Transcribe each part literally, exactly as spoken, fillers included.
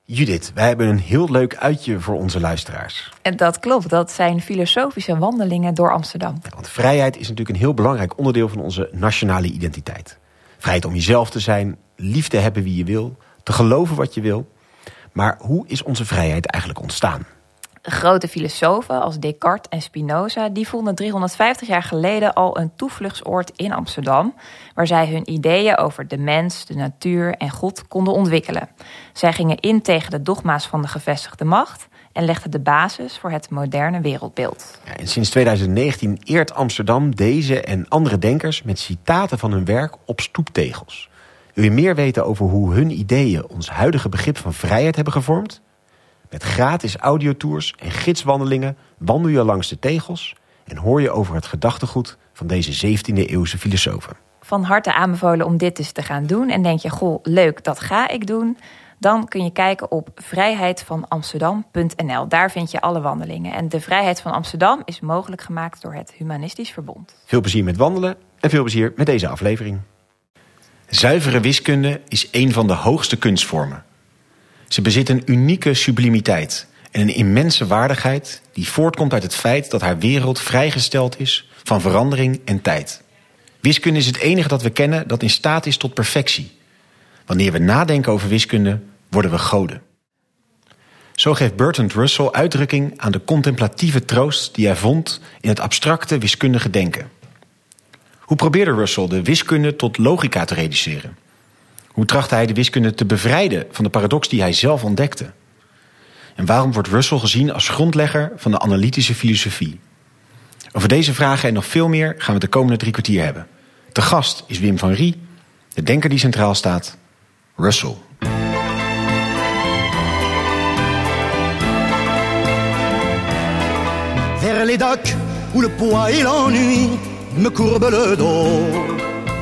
Judith, wij hebben een heel leuk uitje voor onze luisteraars. En dat klopt, dat zijn filosofische wandelingen door Amsterdam. Ja, want vrijheid is natuurlijk een heel belangrijk onderdeel van onze nationale identiteit. Vrijheid om jezelf te zijn, lief te hebben wie je wil, te geloven wat je wil. Maar hoe is onze vrijheid eigenlijk ontstaan? Grote filosofen als Descartes en Spinoza die vonden driehonderdvijftig jaar geleden al een toevluchtsoord in Amsterdam, waar zij hun ideeën over de mens, de natuur en God konden ontwikkelen. Zij gingen in tegen de dogma's van de gevestigde macht en legden de basis voor het moderne wereldbeeld. Ja, en sinds tweeduizend negentien eert Amsterdam deze en andere denkers met citaten van hun werk op stoeptegels. Wil je meer weten over hoe hun ideeën ons huidige begrip van vrijheid hebben gevormd? Met gratis audiotours en gidswandelingen wandel je langs de tegels en hoor je over het gedachtegoed van deze zeventiende-eeuwse filosofen. Van harte aanbevolen om dit dus te gaan doen. En denk je, goh, leuk, dat ga ik doen. Dan kun je kijken op vrijheid van amsterdam punt n l. Daar vind je alle wandelingen. En de Vrijheid van Amsterdam is mogelijk gemaakt door het Humanistisch Verbond. Veel plezier met wandelen en veel plezier met deze aflevering. Zuivere wiskunde is een van de hoogste kunstvormen. Ze bezit een unieke sublimiteit en een immense waardigheid die voortkomt uit het feit dat haar wereld vrijgesteld is van verandering en tijd. Wiskunde is het enige dat we kennen dat in staat is tot perfectie. Wanneer we nadenken over wiskunde, worden we goden. Zo geeft Bertrand Russell uitdrukking aan de contemplatieve troost die hij vond in het abstracte wiskundige denken. Hoe probeerde Russell de wiskunde tot logica te reduceren? Hoe trachtte hij de wiskunde te bevrijden van de paradox die hij zelf ontdekte? En waarom wordt Russell gezien als grondlegger van de analytische filosofie? Over deze vragen en nog veel meer gaan we de komende drie kwartier hebben. Te gast is Wim van Rie, de denker die centraal staat, Russell. Vers les docks où le poids et l'ennui me courbent le dos.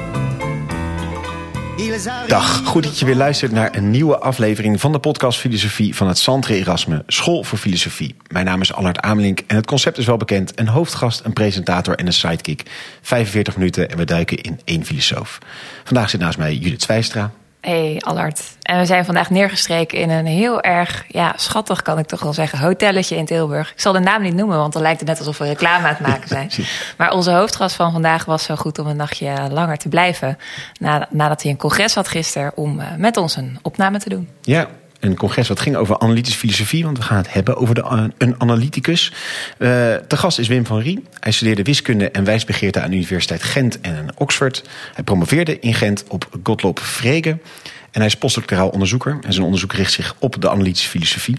Dag, goed dat je weer luistert naar een nieuwe aflevering van de podcast Filosofie van het Centre Erasme, School voor Filosofie. Mijn naam is Allard Amelink en het concept is wel bekend. Een hoofdgast, een presentator en een sidekick. vijfenveertig minuten en we duiken in één filosoof. Vandaag zit naast mij Judith Zwijstra. Hey Allard. En we zijn vandaag neergestreken in een heel erg, ja, schattig kan ik toch wel zeggen, hotelletje in Tilburg. Ik zal de naam niet noemen, want dan lijkt het net alsof we reclame aan het maken zijn. Maar onze hoofdgast van vandaag was zo goed om een nachtje langer te blijven, nadat hij een congres had gisteren om met ons een opname te doen. Ja. Een congres wat ging over analytische filosofie, want we gaan het hebben over de, een analyticus. Uh, te gast is Wim van Rie. Hij studeerde wiskunde en wijsbegeerte aan de Universiteit Gent en Oxford. Hij promoveerde in Gent op Gottlob Frege. En hij is postdoctoraal onderzoeker. En zijn onderzoek richt zich op de analytische filosofie.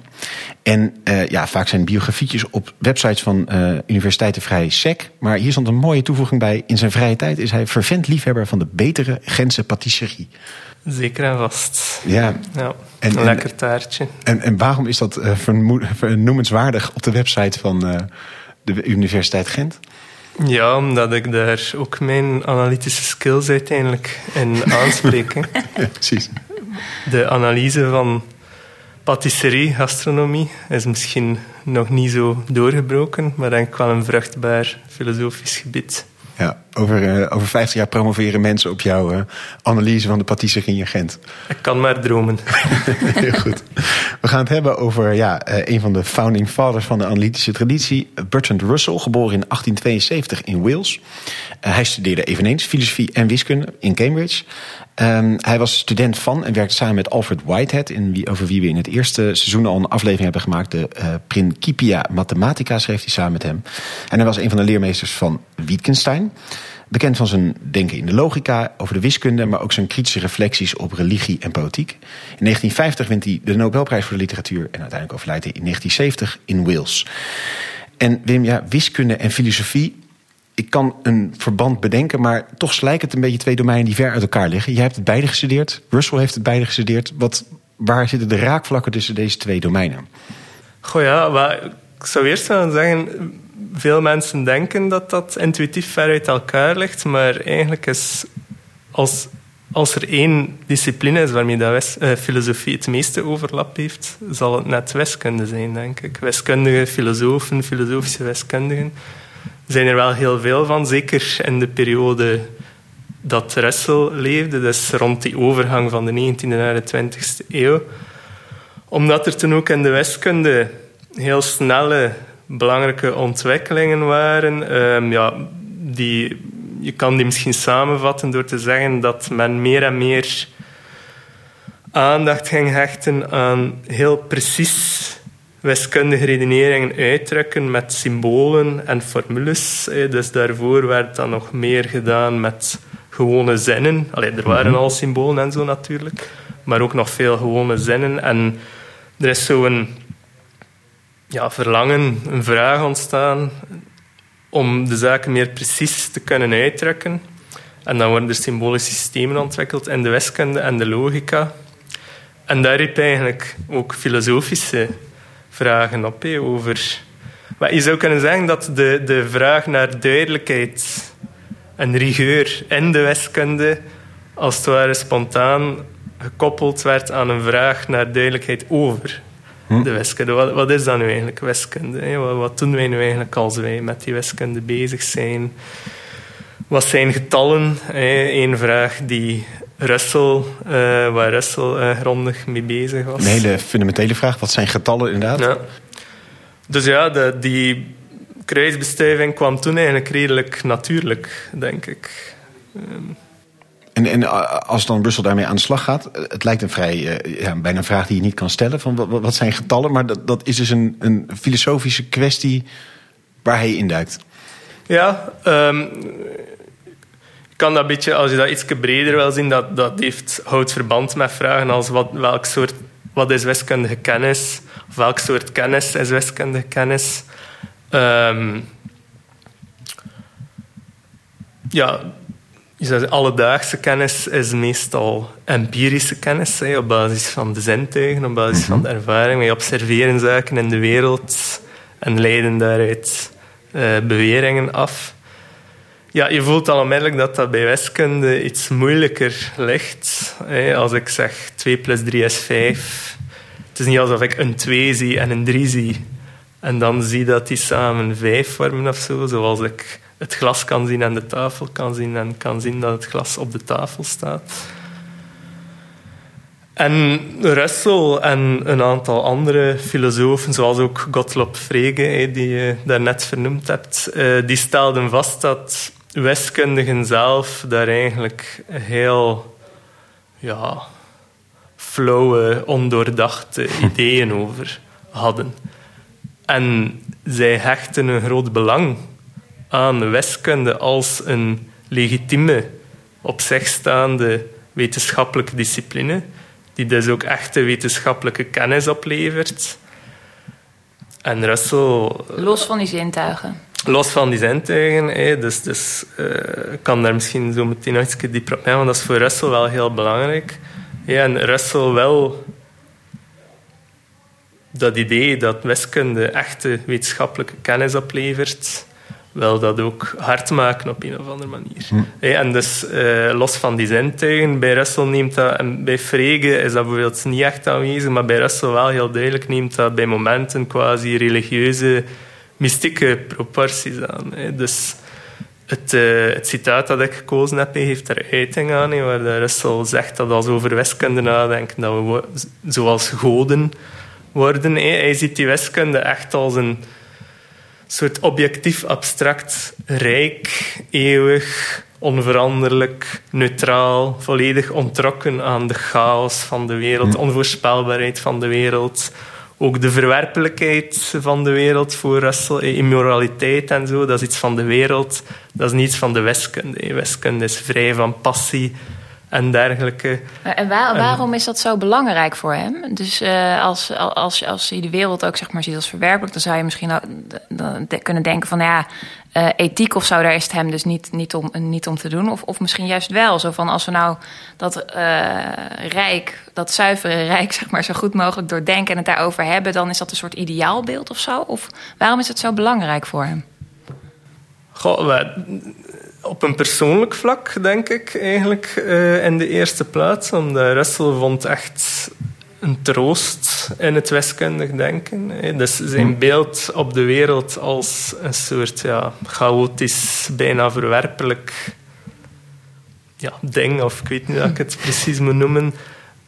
En uh, ja, vaak zijn biografietjes op websites van uh, universiteiten vrij sec. Maar hier stond een mooie toevoeging bij. In zijn vrije tijd is hij fervent liefhebber van de betere Gentse patisserie. Zeker en vast. Ja. ja en, een lekker taartje. En, en waarom is dat uh, vernoemenswaardig op de website van uh, de Universiteit Gent? Ja, omdat ik daar ook mijn analytische skills uiteindelijk in aanspreek. Ja, precies. De analyse van patisserie, gastronomie, is misschien nog niet zo doorgebroken, maar denk ik wel een vruchtbaar filosofisch gebied. Ja, over, uh, over vijftig jaar promoveren mensen op jouw uh, analyse van de patisserie in Gent. Ik kan maar dromen. Heel goed. We gaan het hebben over ja, uh, een van de founding fathers van de analytische traditie, Bertrand Russell, geboren in achttien tweeënzeventig in Wales. Uh, hij studeerde eveneens filosofie en wiskunde in Cambridge. Um, hij was student van en werkte samen met Alfred Whitehead, in wie, over wie we in het eerste seizoen al een aflevering hebben gemaakt. De uh, Principia Mathematica schreef hij samen met hem. En hij was een van de leermeesters van Wittgenstein. Bekend van zijn denken in de logica, over de wiskunde, maar ook zijn kritische reflecties op religie en politiek. In negentien vijftig wint hij de Nobelprijs voor de literatuur en uiteindelijk overlijdt hij in negentien zeventig in Wales. En Wim, ja, wiskunde en filosofie, ik kan een verband bedenken, maar toch slijken het een beetje twee domeinen die ver uit elkaar liggen. Jij hebt het beide gestudeerd, Russell heeft het beide gestudeerd. Wat, waar zitten de raakvlakken tussen deze twee domeinen? Goh ja, maar ik zou eerst willen zeggen, veel mensen denken dat dat intuïtief ver uit elkaar ligt, maar eigenlijk is, als, als er één discipline is waarmee dat wis, uh, filosofie het meeste overlap heeft, zal het net wiskunde zijn, denk ik. Wiskundigen, filosofen, filosofische wiskundigen zijn er wel heel veel van, zeker in de periode dat Russell leefde, dus rond die overgang van de negentiende naar de twintigste eeuw. Omdat er toen ook in de wiskunde heel snelle, belangrijke ontwikkelingen waren. Um, ja, die, je kan die misschien samenvatten door te zeggen dat men meer en meer aandacht ging hechten aan heel precies wiskundige redeneringen uitdrukken met symbolen en formules. Dus daarvoor werd dan nog meer gedaan met gewone zinnen. Allee, er waren al symbolen en zo natuurlijk, maar ook nog veel gewone zinnen. En er is zo'n ja, verlangen, een vraag ontstaan om de zaken meer precies te kunnen uitdrukken. En dan worden er symbolische systemen ontwikkeld in de wiskunde en de logica. En daar riep eigenlijk ook filosofische vragen op, he, over... Maar je zou kunnen zeggen dat de, de vraag naar duidelijkheid en rigeur in de wiskunde als het ware spontaan gekoppeld werd aan een vraag naar duidelijkheid over hm? de wiskunde. Wat, wat is dat nu eigenlijk, wiskunde? He? Wat, wat doen wij nu eigenlijk als wij met die wiskunde bezig zijn? Wat zijn getallen? Eén vraag die Russell, uh, waar Russell uh, grondig mee bezig was. Een hele fundamentele vraag. Wat zijn getallen inderdaad? Ja. Dus ja, de, die kruisbestuiving kwam toen eigenlijk redelijk natuurlijk, denk ik. Um. En, en als dan Russell daarmee aan de slag gaat, het lijkt een vrij, uh, ja, bijna een vraag die je niet kan stellen. Van wat, wat zijn getallen? Maar dat, dat is dus een, een filosofische kwestie waar hij induikt. Ja, um, kan dat een beetje, als je dat iets breder wil zien, dat, dat heeft, houdt verband met vragen als wat, welk soort, wat is wiskundige kennis? Of welk soort kennis is wiskundige kennis? Um, ja, je zou zeggen, alledaagse kennis is meestal empirische kennis, hè, op basis van de zintuigen, op basis van de ervaring. Wij observeren zaken in de wereld en leiden daaruit uh, beweringen af. Ja, je voelt al onmiddellijk dat dat bij wiskunde iets moeilijker ligt. Als ik zeg twee plus drie is vijf. Het is niet alsof ik een twee zie en een drie zie. En dan zie dat die samen vijf vormen of zo. Zoals ik het glas kan zien en de tafel kan zien. En kan zien dat het glas op de tafel staat. En Russell en een aantal andere filosofen, zoals ook Gottlob Frege, die je daarnet vernoemd hebt, die stelden vast dat wiskundigen zelf daar eigenlijk heel ja, flauwe, ondoordachte ideeën over hadden. En zij hechten een groot belang aan wiskunde als een legitieme, op zich staande wetenschappelijke discipline, die dus ook echte wetenschappelijke kennis oplevert. En Russell... Los van die zintuigen. Los van die zintuigen. Hè. Dus, dus uh, ik kan daar misschien zo meteen nog iets dieper op gaan, want dat is voor Russell wel heel belangrijk. Ja, en Russell wel dat idee dat wiskunde echte wetenschappelijke kennis oplevert, wel dat ook hard maken op een of andere manier. Hm. Ja, en dus uh, los van die zintuigen, bij Russell neemt dat, en bij Frege is dat bijvoorbeeld niet echt aanwezig, maar bij Russell wel heel duidelijk neemt dat bij momenten quasi religieuze, mystieke proporties aan. Hè. Dus het, uh, het citaat dat ik gekozen heb, heeft er uiting aan, hè, waar Russell zegt dat als we over wiskunde nadenken, dat we zoals goden worden. Hè. Hij ziet die wiskunde echt als een soort objectief abstract rijk, eeuwig, onveranderlijk, neutraal, volledig ontrokken aan de chaos van de wereld, onvoorspelbaarheid van de wereld, ook de verwerpelijkheid van de wereld voor Russell, immoraliteit en zo, dat is iets van de wereld, dat is niets van de wiskunde. Wiskunde is vrij van passie en dergelijke. En waar, waarom is dat zo belangrijk voor hem? Dus uh, als, als, als je de wereld ook zeg maar ziet als verwerpelijk, dan zou je misschien ook dan kunnen denken van ja, uh, ethiek of zo, daar is het hem dus niet, niet, om, niet om te doen. Of, of misschien juist wel. Zo van als we nou dat uh, rijk, dat zuivere rijk zeg maar zo goed mogelijk doordenken en het daarover hebben, dan is dat een soort ideaalbeeld of zo? Of waarom is het zo belangrijk voor hem? Goh, wij, op een persoonlijk vlak, denk ik, eigenlijk uh, in de eerste plaats. Omdat Russell vond echt een troost in het wiskundig denken. Hè. Dus zijn beeld op de wereld als een soort ja, chaotisch, bijna verwerpelijk ja, ding, of ik weet niet hoe ik het precies moet noemen,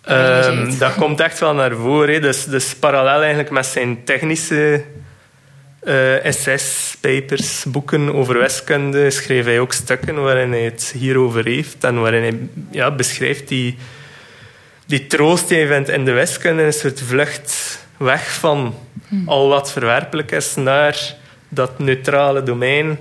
Um, dat komt echt wel naar voren. Hè. Dus, dus parallel eigenlijk met zijn technische uh, essays, papers, boeken over wiskunde, schreef hij ook stukken waarin hij het hierover heeft en waarin hij ja, beschrijft die, die troost die hij vindt in de wiskunde, een soort vlucht weg van hmm. al wat verwerpelijk is naar dat neutrale domein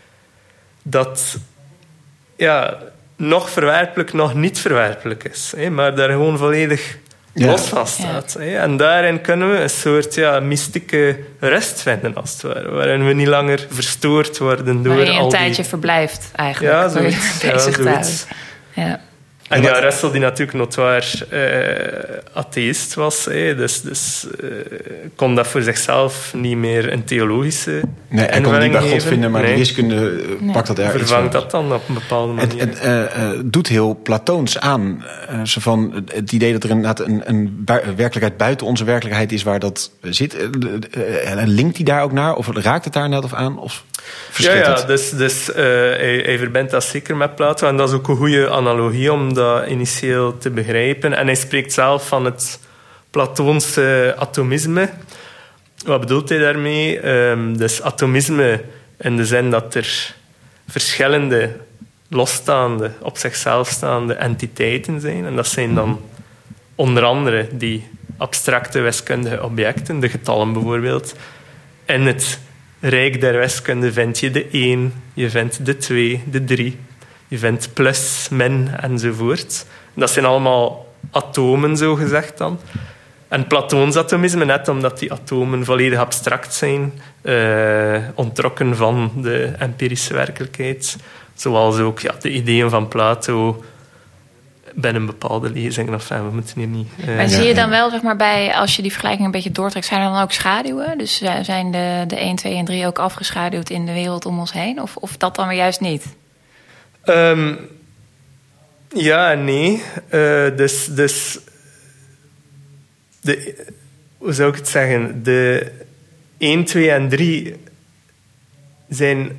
dat ja, nog verwerpelijk, nog niet verwerpelijk is. Hè, maar daar gewoon volledig ja. los van staat. Ja. Hè. En daarin kunnen we een soort ja, mystieke rust vinden, als het ware. Waarin we niet langer verstoord worden door waarin je al een die... tijdje verblijft, eigenlijk. Ja, zoiets. Ja, zoiets. Ja. En ja, Russell die natuurlijk notoir uh, atheïst was, hè, dus, dus uh, kon dat voor zichzelf niet meer een theologische nee, hij kon het niet bij God geven. vinden, maar nee. de wiskunde uh, nee. pakt dat ergens. Vervangt dat dan op een bepaalde manier. Het, het uh, uh, doet heel Platoons aan. Uh, zo van het idee dat er inderdaad een, een bu- werkelijkheid buiten onze werkelijkheid is waar dat zit. Uh, uh, uh, linkt hij daar ook naar? Of raakt het daar net of aan? Of ja, ja, dus, dus uh, hij, hij verbindt dat zeker met Plato. En dat is ook een goede analogie om dat initieel te begrijpen. En hij spreekt zelf van het Platoonse atomisme. Wat bedoelt hij daarmee? Um, dus atomisme in de zin dat er verschillende, losstaande, op zichzelf staande entiteiten zijn. En dat zijn dan onder andere die abstracte wiskundige objecten, de getallen bijvoorbeeld. En het rijk der wiskunde vind je de één, je vindt de twee, de drie, je vindt plus, min enzovoort. Dat zijn allemaal atomen, zo gezegd dan. En Platoons atomisme, net omdat die atomen volledig abstract zijn, uh, ontrokken van de empirische werkelijkheid, zoals ook ja, de ideeën van Plato binnen bepaalde lezingen. Of, we moeten hier niet... Uh, maar zie je dan wel, zeg maar, bij, als je die vergelijking een beetje doortrekt, zijn er dan ook schaduwen? Dus zijn de, de één, twee en drie ook afgeschaduwd in de wereld om ons heen? Of, of dat dan weer juist niet? Um, ja en nee. Uh, dus... dus de, hoe zou ik het zeggen? De één, twee en drie zijn...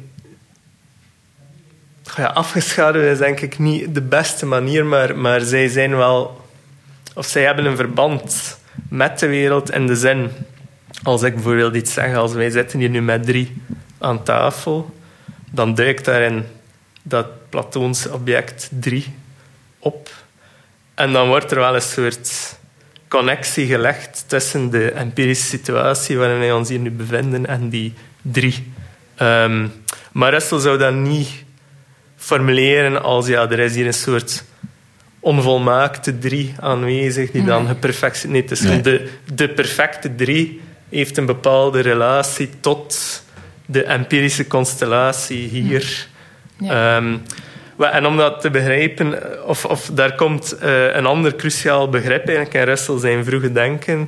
Ja, afgeschaduwd is denk ik niet de beste manier, maar, maar zij zijn wel... Of zij hebben een verband met de wereld in de zin... Als ik bijvoorbeeld iets zeg, als wij zitten hier nu met drie aan tafel, dan duikt daarin dat Platoonse object drie op. En dan wordt er wel een soort connectie gelegd tussen de empirische situatie waarin wij ons hier nu bevinden en die drie. Um, maar Russell zou dat niet formuleren als ja, er is hier een soort onvolmaakte drie aanwezig die dan geperfectioneerd... Nee, het is nee. de, de perfecte drie heeft een bepaalde relatie tot de empirische constellatie hier. Ja. Um, en om dat te begrijpen, of, of daar komt uh, een ander cruciaal begrip eigenlijk in Russell zijn vroege denken,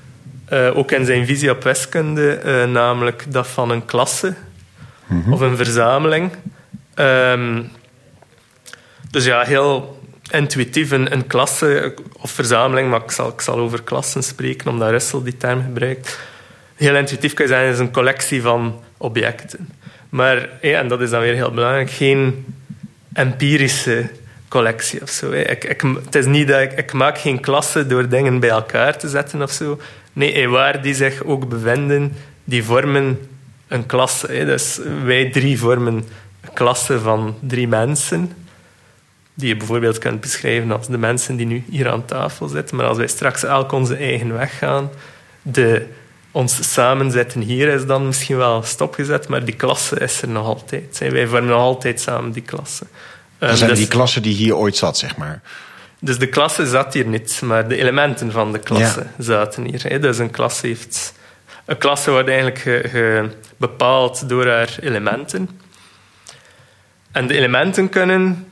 uh, ook in zijn visie op wiskunde, uh, namelijk dat van een klasse mm-hmm. of een verzameling. Um, dus ja, heel intuïtief een, een klasse of verzameling, maar ik zal, ik zal over klassen spreken, omdat Russell die term gebruikt. Heel intuïtief kan je zeggen, is een collectie van objecten. Maar, ja, en dat is dan weer heel belangrijk, geen empirische collectie of zo. Ik, ik, het is niet dat ik, ik maak geen klasse door dingen bij elkaar te zetten of zo. Nee, waar die zich ook bevinden, die vormen een klasse. Dus wij drie vormen een klasse van drie mensen, die je bijvoorbeeld kunt beschrijven als de mensen die nu hier aan tafel zitten. Maar als wij straks elk onze eigen weg gaan, de, ons samenzitten hier is dan misschien wel stopgezet, maar die klasse is er nog altijd. Wij vormen nog altijd samen die klasse. Dat zijn dus die klasse die hier ooit zat, zeg maar. Dus de klasse zat hier niet, maar de elementen van de klasse ja. zaten hier. Dus een klasse heeft... Een klasse wordt eigenlijk ge, ge, bepaald door haar elementen. En de elementen kunnen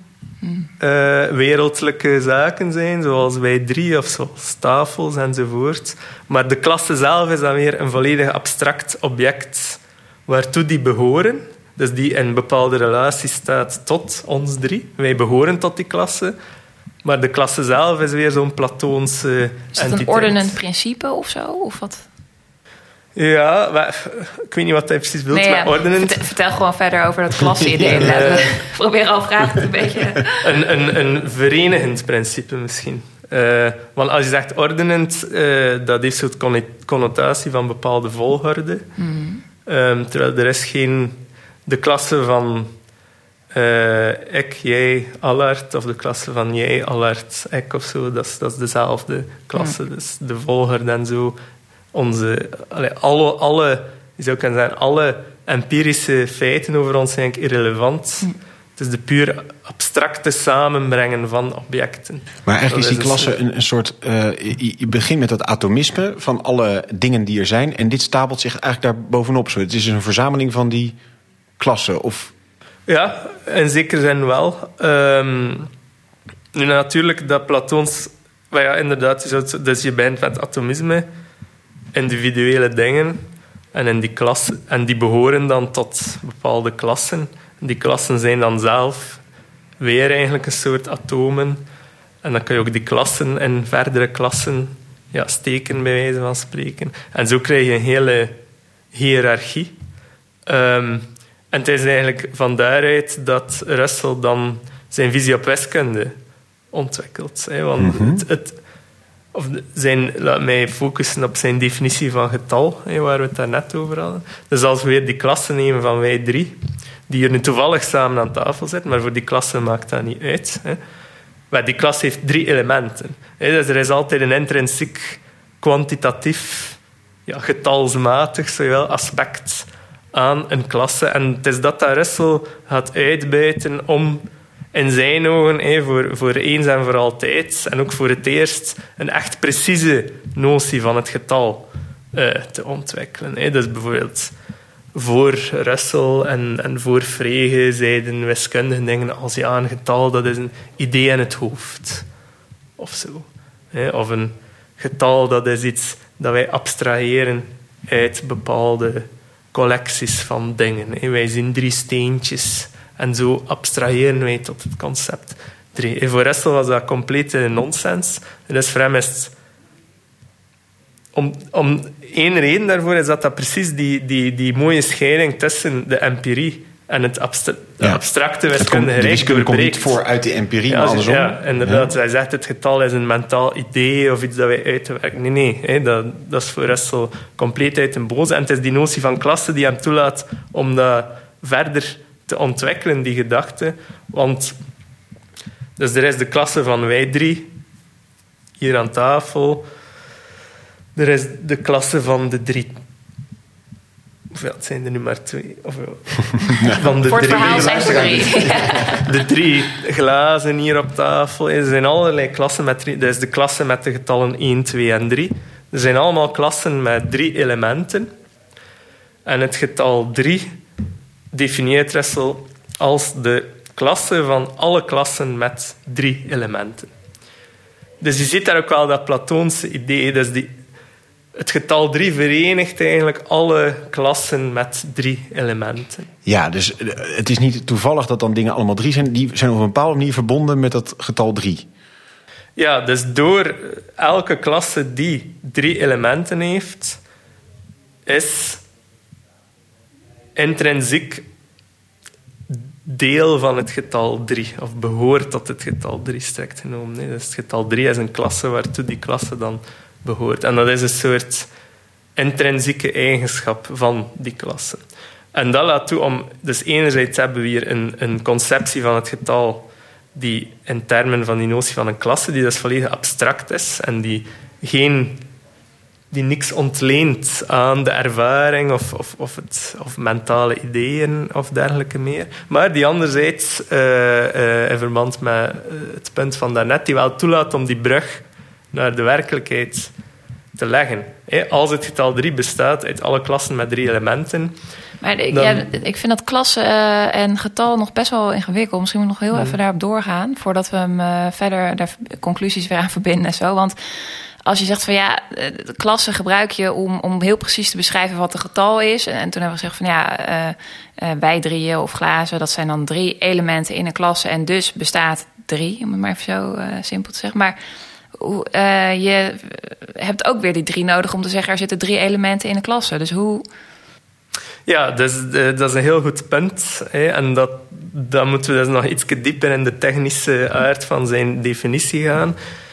uh, wereldlijke zaken zijn, zoals wij drie of zoals tafels enzovoort. Maar de klasse zelf is dan weer een volledig abstract object waartoe die behoren. Dus die in een bepaalde relatie staat tot ons drie. Wij behoren tot die klasse. Maar de klasse zelf is weer zo'n Platoonse entiteit. Is dat een ordenend principe of zo? Of wat? Ja, maar, ik weet niet wat hij precies wilt nee, met ja, ordenend. Vertel, vertel gewoon verder over dat klasse-idee. uh, Probeer al vragen een beetje... Een, een, een verenigend principe misschien. Uh, want als je zegt ordenend, uh, dat heeft zo'n connotatie van bepaalde volgorde. Mm. Um, terwijl er is geen... De klasse van uh, ik, jij, Allard, of de klasse van jij, Allard, ik of zo, dat is, dat is dezelfde klasse. Mm. Dus de volgorde en zo. Onze, allee, alle, alle, je zou kunnen zeggen, alle empirische feiten over ons zijn irrelevant. Mm. Het is de puur abstracte samenbrengen van objecten. Maar eigenlijk is die klasse een, een soort... Uh, je, je begint met dat atomisme van alle dingen die er zijn. En dit stapelt zich eigenlijk daar bovenop. Zo. Het is dus een verzameling van die klassen. Of... Ja, in zekere zin wel. Um, nu natuurlijk, dat Platons... Maar ja, inderdaad, je zou, dus je bent met atomisme... individuele dingen... En, in die klasse, en die behoren dan tot bepaalde klassen... Die klassen zijn dan zelf weer eigenlijk een soort atomen. En dan kun je ook die klassen in verdere klassen ja, steken, bij wijze van spreken. En zo krijg je een hele hiërarchie. Um, en het is eigenlijk van daaruit dat Russell dan zijn visie op wiskunde ontwikkelt. Hè. Want mm-hmm. het, het, of zijn, laat mij focussen op zijn definitie van getal, hè, waar we het daarnet over hadden. Dus als we weer die klassen nemen van wij drie... die hier nu toevallig samen aan tafel zitten, maar voor die klasse maakt dat niet uit. Hè. Maar die klasse heeft drie elementen. Hè. Dus er is altijd een intrinsiek, kwantitatief, ja, getalsmatig zowel, aspect aan een klasse. En het is dat dat Russell gaat uitbuiten om in zijn ogen, hè, voor, voor eens en voor altijd, en ook voor het eerst, een echt precieze notie van het getal uh, te ontwikkelen. Hè. Dus bijvoorbeeld... Voor Russell en, en voor Frege zeiden wiskundigen dingen als ja, een getal, dat is een idee in het hoofd. Of zo. Of een getal, dat is iets dat wij abstraheren uit bepaalde collecties van dingen. Wij zien drie steentjes en zo abstraheren wij tot het concept drie. Voor Russell was dat complete nonsens. Dus voor hem is het... Om, om één reden daarvoor is dat dat precies die, die, die mooie scheiding tussen de empirie en het abstra- ja. abstracte wiskundige De wiskunde komt niet doorbreekt. voor uit de empirie, ja, maar andersom. Ja, inderdaad. Ja. Hij zegt het getal is een mentaal idee of iets dat wij uitwerken. Nee, nee. Hè, dat, dat is voor Russell compleet uit een boze. En het is die notie van klasse die hem toelaat om dat verder te ontwikkelen, die gedachte. Want dus er is de klasse van wij drie, hier aan tafel... Er is de klasse van de drie... Hoeveel het zijn er nu maar twee? Of, ja. Van de Voor het drie, verhaal zijn er drie. De drie glazen hier op tafel. Er zijn allerlei klassen met drie. Dat is de klasse met de getallen één, twee en drie. Er zijn allemaal klassen met drie elementen. En het getal drie definieert Russell als de klasse van alle klassen met drie elementen. Dus je ziet daar ook wel dat Platoonse idee... Dus die, het getal drie verenigt eigenlijk alle klassen met drie elementen. Ja, dus het is niet toevallig dat dan dingen allemaal drie zijn. Die zijn op een bepaalde manier verbonden met dat getal drie. Ja, dus door elke klasse die drie elementen heeft... is intrinsiek deel van het getal drie. Of behoort tot het getal drie, strikt genomen. Dus het getal drie is een klasse waartoe die klasse dan... behoort. En dat is een soort intrinsieke eigenschap van die klasse. En dat laat toe om... Dus enerzijds hebben we hier een, een conceptie van het getal die in termen van die notie van een klasse, die dus volledig abstract is en die, geen, die niks ontleent aan de ervaring of, of, of, het, of mentale ideeën of dergelijke meer. Maar die anderzijds, uh, uh, in verband met het punt van daarnet, die wel toelaat om die brug naar de werkelijkheid te leggen. Als het getal drie bestaat uit alle klassen met drie elementen... Maar ik, dan... ja, ik vind dat klasse uh, en getal nog best wel ingewikkeld. Misschien moet ik nog heel hmm. even daarop doorgaan... voordat we hem uh, verder daar conclusies weer aan verbinden en zo. Want als je zegt van ja, de klasse gebruik je om, om heel precies te beschrijven wat een getal is. En, en toen hebben we gezegd van ja, uh, uh, wij drieën of glazen... dat zijn dan drie elementen in een klasse en dus bestaat drie. Om het maar even zo uh, simpel te zeggen. Maar... Uh, je hebt ook weer die drie nodig om te zeggen... er zitten drie elementen in een klasse. Dus hoe... Ja, dus, uh, dat is een heel goed punt. Hè. En dat, dan moeten we dus nog iets dieper in de technische aard van zijn definitie gaan.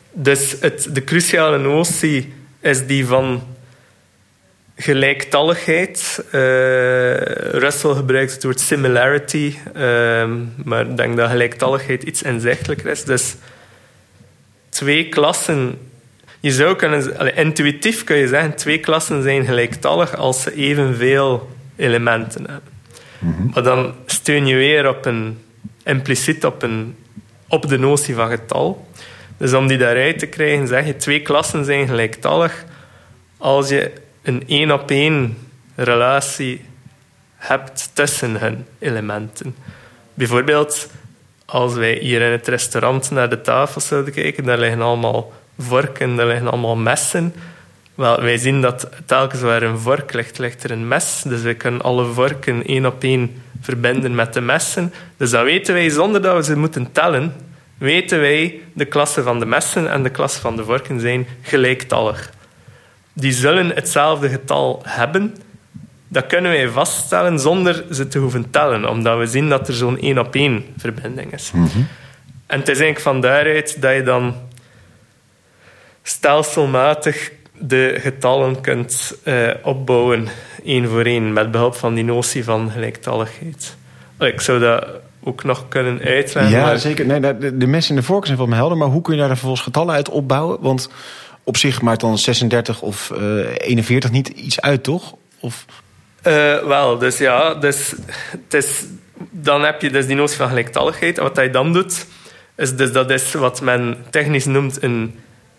Dus het, de cruciale notie is die van gelijktalligheid. Uh, Russell gebruikt het woord similarity, uh, maar ik denk dat gelijktalligheid iets inzichtelijker is. Dus twee klassen... Je zou kunnen... Allez, intuïtief kun je zeggen, twee klassen zijn gelijktallig als ze evenveel elementen hebben. Mm-hmm. Maar dan steun je weer op een, impliciet op, een, op de notie van getal. Dus om die daaruit te krijgen, zeg je twee klassen zijn gelijktallig als je een één-op-één relatie hebt tussen hun elementen. Bijvoorbeeld, als wij hier in het restaurant naar de tafel zouden kijken, daar liggen allemaal vorken, daar liggen allemaal messen. Wel, wij zien dat telkens waar een vork ligt, ligt er een mes. Dus wij kunnen alle vorken één op één verbinden met de messen. Dus dan weten wij, zonder dat we ze moeten tellen, weten wij de klassen van de messen en de klassen van de vorken zijn gelijktallig. Die zullen hetzelfde getal hebben. Dat kunnen wij vaststellen zonder ze te hoeven tellen, omdat we zien dat er zo'n één op één verbinding is. Mm-hmm. En het is eigenlijk van daaruit dat je dan stelselmatig de getallen kunt uh, opbouwen, één voor één, met behulp van die notie van gelijktalligheid. Ik zou dat ook nog kunnen uitleggen. Ja, maar... zeker. Nee, de, de messen en de vorken zijn volgens mij helder, maar hoe kun je daar dan vervolgens getallen uit opbouwen? Want op zich maakt dan zesendertig of uh, eenenveertig niet iets uit, toch? Of... Uh, wel, dus ja, dus, het is, dan heb je dus die notie van gelijktalligheid. En wat hij dan doet, is dus dat is wat men technisch noemt een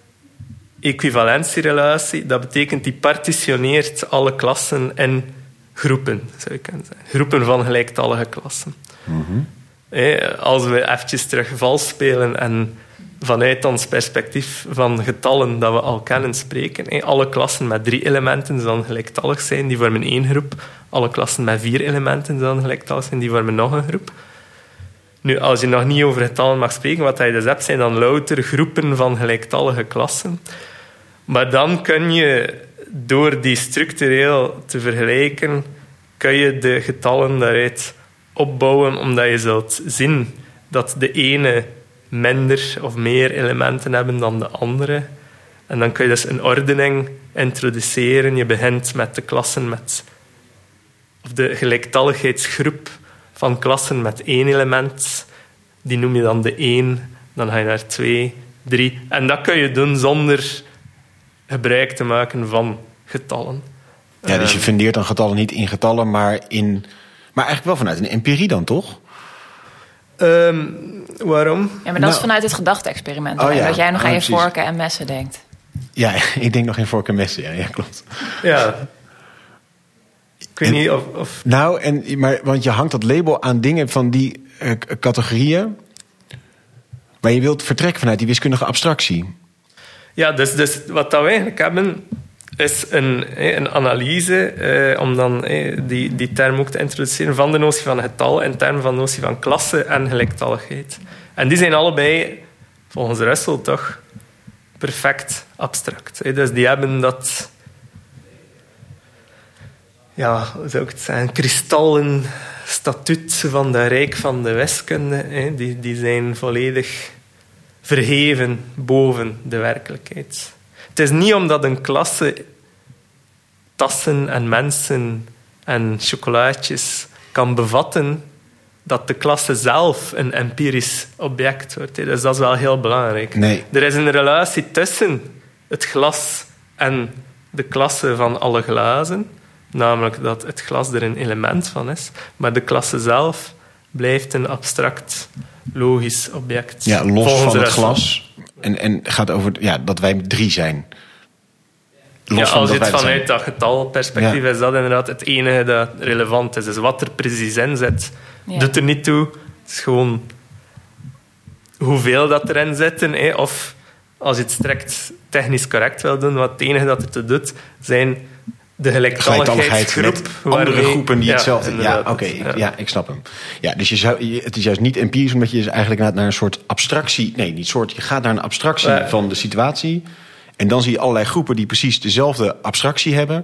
equivalentierelatie. Dat betekent die partitioneert alle klassen in groepen, zou je kunnen zeggen. Groepen van gelijktallige klassen. Mm-hmm. Hey, als we eventjes terug vals spelen en vanuit ons perspectief van getallen dat we al kennen spreken, hey, alle klassen met drie elementen zullen gelijktallig zijn, die vormen één groep. Alle klassen met vier elementen zullen gelijktallig zijn, die vormen nog een groep. Nu, als je nog niet over getallen mag spreken, wat je dus hebt, zijn dan louter groepen van gelijktallige klassen. Maar dan kun je, door die structureel te vergelijken, kun je de getallen daaruit opbouwen, omdat je zult zien dat de ene minder of meer elementen hebben dan de andere. En dan kun je dus een ordening introduceren. Je begint met de klassen met... of de gelijktalligheidsgroep van klassen met één element. Die noem je dan de één. Dan ga je naar twee, drie. En dat kun je doen zonder gebruik te maken van getallen. Ja, dus je fundeert dan getallen niet in getallen, maar in... Maar eigenlijk wel vanuit een empirie dan, toch? Um, waarom? Ja, maar dat nou, is vanuit het gedachte-experiment. Oh ja, dat jij nog oh, aan je precies. vorken en messen denkt. Ja, ik denk nog in vorken en messen. Ja, ja, klopt. Ja. Ik weet en, niet of... of... Nou, en, maar, want je hangt dat label aan dingen van die uh, categorieën, maar je wilt vertrekken vanuit die wiskundige abstractie. Ja, dus, dus wat dat we eigenlijk hebben, is een, een analyse, eh, om dan eh, die, die term ook te introduceren, van de notie van getal in termen van de notie van klasse en gelijktalligheid. En die zijn allebei, volgens Russell toch, perfect abstract. Eh. Dus die hebben dat... Ja, hoe zou ik het zeggen? Kristallen statuut van de rijk van de wiskunde. Eh. Die, die zijn volledig verheven boven de werkelijkheid. Het is niet omdat een klasse tassen en mensen en chocolaatjes kan bevatten dat de klasse zelf een empirisch object wordt. Dus dat is wel heel belangrijk. Nee. Er is een relatie tussen het glas en de klasse van alle glazen. Namelijk dat het glas er een element van is. Maar de klasse zelf blijft een abstract, logisch object. Ja, los volgens van het Russell. glas. En, en gaat over ja, dat wij drie zijn. Los Ja, van als je dat het wij vanuit zijn. dat getalperspectief Ja. is dat inderdaad het enige dat relevant is. Dus wat er precies in zit, Ja. doet er niet toe. Het is gewoon hoeveel dat erin zitten. Hè. Of als je het strikt technisch correct wil doen, wat het enige dat het doet, zijn de Gelijktalligheid gelijktalligheidsgroep. met andere waarmee- groepen die Ja, hetzelfde... Ja, inderdaad. oké, Ja. ja, ik snap hem. Ja, dus je zou, je- het is juist niet empirisch, omdat je dus eigenlijk naar, naar een soort abstractie... Nee, niet soort, je gaat naar een abstractie Ja. van de situatie. En dan zie je allerlei groepen die precies dezelfde abstractie hebben.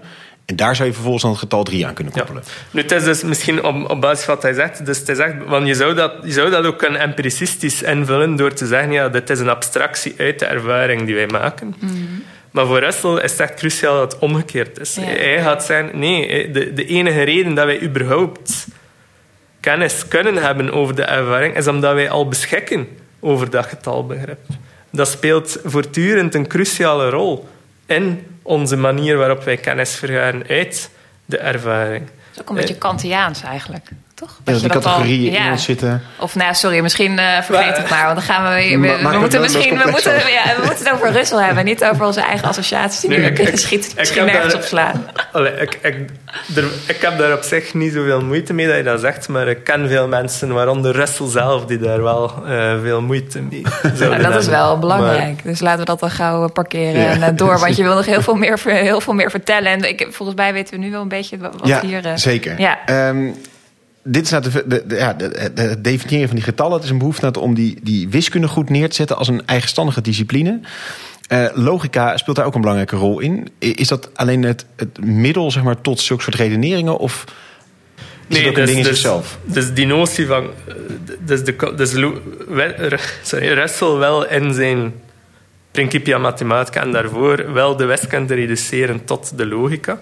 En daar zou je vervolgens dan het getal drie aan kunnen koppelen. Ja. Nu, het is dus misschien op, op basis van wat hij zegt... Dus het is echt, want je, zou dat, je zou dat ook kunnen empiricistisch invullen door te zeggen... ja, dit is een abstractie uit de ervaring die wij maken. Mm-hmm. Maar voor Russell is het echt cruciaal dat het omgekeerd is. Ja. Hij gaat zeggen... Nee, de, de enige reden dat wij überhaupt kennis kunnen hebben over de ervaring... is omdat wij al beschikken over dat getalbegrip. Dat speelt voortdurend een cruciale rol... in onze manier waarop wij kennis vergaren uit de ervaring. Dat is ook een beetje Kantiaans eigenlijk, toch? Ja, dat die categorieën al, ja. in ons zitten. Of nou, sorry, misschien uh, vergeet het maar, want dan gaan we weer... We, we, we moeten misschien we moeten, ja, we moeten het over Russell hebben, niet over onze eigen associaties die nee, nu kunnen schieten. Misschien nergens op slaan. Allee, ik, ik, er, ik heb daar op zich niet zoveel moeite mee dat je dat zegt, maar ik ken veel mensen, waaronder Russell zelf, die daar wel uh, veel moeite mee zouden ja, dat is wel belangrijk. Maar, dus laten we dat dan gauw parkeren ja. en door, want je wil nog heel veel meer, heel veel meer vertellen. En ik, volgens mij weten we nu wel een beetje wat ja, hier... Uh, zeker. Ja, um, Dit is nou de, de, de, ja, de, de, het definiëren van die getallen. Het is een behoefte om die, die wiskunde goed neer te zetten als een eigenstandige discipline. Uh, logica speelt daar ook een belangrijke rol in. Is dat alleen het, het middel, zeg maar, tot zulke soort redeneringen? Of is nee, het ook dus, een ding in dus, zichzelf? Dus die notie van... Dus de, dus sorry, Russell wel in zijn Principia Mathematica en daarvoor wel de wiskunde reduceren tot de logica.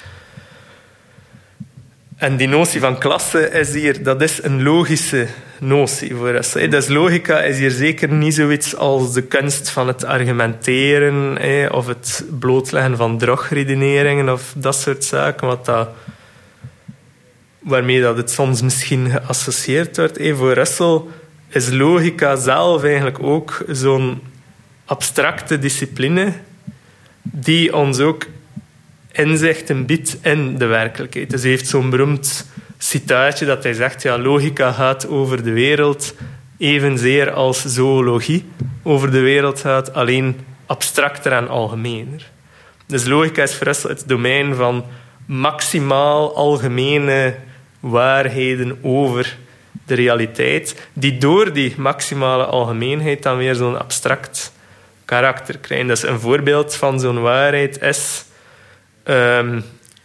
En die notie van klasse is hier, dat is een logische notie voor ons. Dus logica is hier zeker niet zoiets als de kunst van het argumenteren of het blootleggen van drogredeneringen of dat soort zaken, wat dat, waarmee dat het soms misschien geassocieerd wordt. Voor Russell is logica zelf eigenlijk ook zo'n abstracte discipline die ons ook inzichten biedt in de werkelijkheid. Dus hij heeft zo'n beroemd citaatje dat hij zegt, ja, logica gaat over de wereld evenzeer als zoologie over de wereld gaat, alleen abstracter en algemener. Dus logica is voor ons het domein van maximaal algemene waarheden over de realiteit, die door die maximale algemeenheid dan weer zo'n abstract karakter krijgen. Dus een voorbeeld van zo'n waarheid is... Um,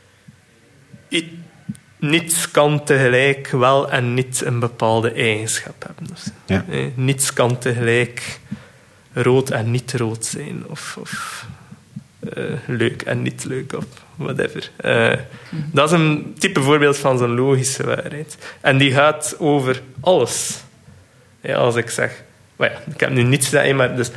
niets kan tegelijk wel en niet een bepaalde eigenschap hebben. Ja. Eh, niets kan tegelijk rood en niet rood zijn. Of, of uh, leuk en niet leuk. Of whatever. Uh, hm. Dat is een type voorbeeld van zo'n logische waarheid. En die gaat over alles. Ja, als ik zeg... Maar ja, ik heb nu niets gezegd, maar... Dus,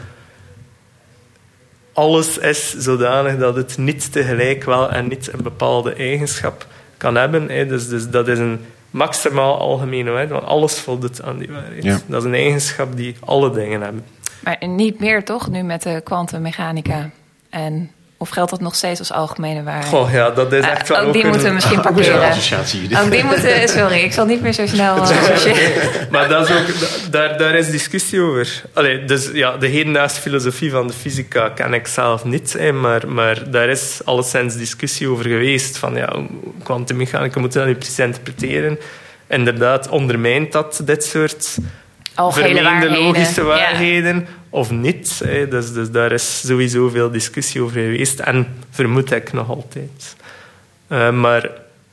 alles is zodanig dat het niet tegelijk wel en niet een bepaalde eigenschap kan hebben. Dus, dus dat is een maximaal algemene waarheid, want alles voldoet aan die waarheid. Ja. Dat is een eigenschap die alle dingen hebben. Maar niet meer toch, nu met de kwantummechanica? En... Of geldt dat nog steeds als algemene waarheid? Goh, ja, dat is echt wel uh, ook, ook die een... moeten we misschien parkeren. Associatie. Ook die moeten... Sorry, ik zal niet meer zo snel... Uh, maar dat is ook, daar, daar is discussie over. Allee, dus, ja, de hedendaagse filosofie van de fysica ken ik zelf niet, hè, maar, maar daar is alleszins discussie over geweest. Van, ja, kwantummechanica moeten dat nu precies interpreteren. Inderdaad, ondermijnt dat dit soort... vermeende logische waarheden, ja. Of niet. Hè. Dus, dus daar is sowieso veel discussie over geweest. En vermoed ik nog altijd. Uh, maar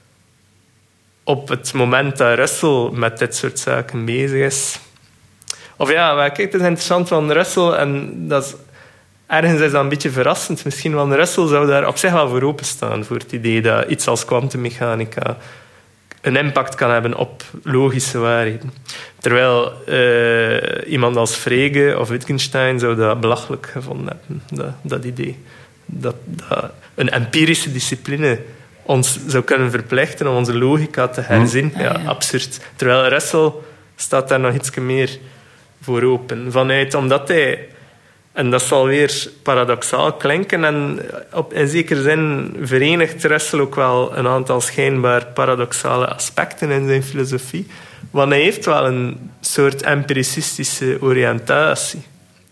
op het moment dat Russell met dit soort zaken bezig is... Of ja, maar kijk, het is interessant van Russell... En dat is, ergens is dat een beetje verrassend misschien, want Russell zou daar op zich wel voor openstaan, voor het idee dat iets als kwantummechanica een impact kan hebben op logische waarheden. Terwijl uh, iemand als Frege of Wittgenstein zou dat belachelijk gevonden hebben, dat, dat idee. Dat, dat een empirische discipline ons zou kunnen verplichten om onze logica te herzien. Ja, ja, absurd. Terwijl Russell staat daar nog iets meer voor open. Vanuit, omdat hij... En dat zal weer paradoxaal klinken. En op, in zekere zin verenigt Russell ook wel een aantal schijnbaar paradoxale aspecten in zijn filosofie. Want hij heeft wel een soort empiricistische oriëntatie.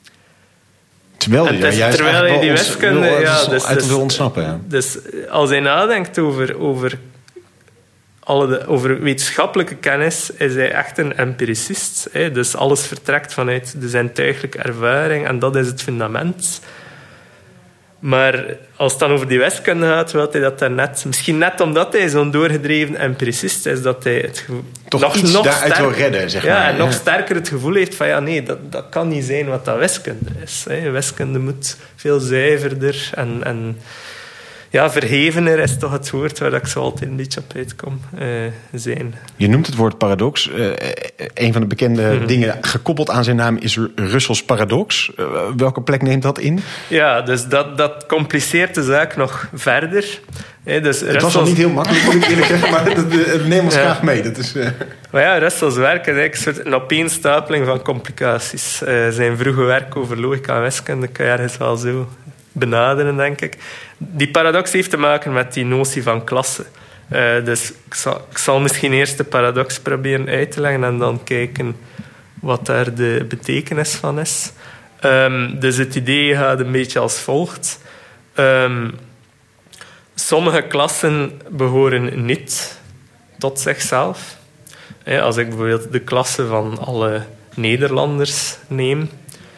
Terwijl hij, dus, juist terwijl hij die wiskunde... wil, ja, dus, uit dus, wil ontsnappen. Ja. Dus als hij nadenkt over... over Alle de, over wetenschappelijke kennis is hij echt een empiricist. Hè? Dus alles vertrekt vanuit de zintuiglijke ervaring en dat is het fundament. Maar als het dan over die wiskunde gaat, wil hij dat daarnet... Misschien net omdat hij zo'n doorgedreven empiricist is, dat hij het gevoel... Toch nog, iets nog daaruit sterk, wil redden, zeg ja, maar. En nog Ja. sterker het gevoel heeft van... Ja, nee, dat, dat kan niet zijn wat dat wiskunde is. Hè. Wiskunde moet veel zuiverder en... en ja, verhevener is toch het woord waar ik zo altijd een beetje op uitkom uh, zijn. Je noemt het woord paradox. Uh, een van de bekende mm-hmm. dingen gekoppeld aan zijn naam is Russells paradox. Uh, welke plek neemt dat in? Ja, dus dat, dat compliceert de zaak nog verder. He, dus het Russells... was al niet heel makkelijk, moet ik eerlijk zeggen, maar het neemt ons ja. graag mee. Dat is, uh... Maar ja, Russells werk is eigenlijk een soort een opeenstapeling van complicaties. Uh, zijn vroege werk over logica en wiskunde kan je ergens wel zo benaderen, denk ik. Die paradox heeft te maken met die notie van klasse. Uh, dus ik zal, ik zal misschien eerst de paradox proberen uit te leggen en dan kijken wat daar de betekenis van is. Um, dus het idee gaat een beetje als volgt. Um, sommige klassen behoren niet tot zichzelf. Ja, als ik bijvoorbeeld de klasse van alle Nederlanders neem...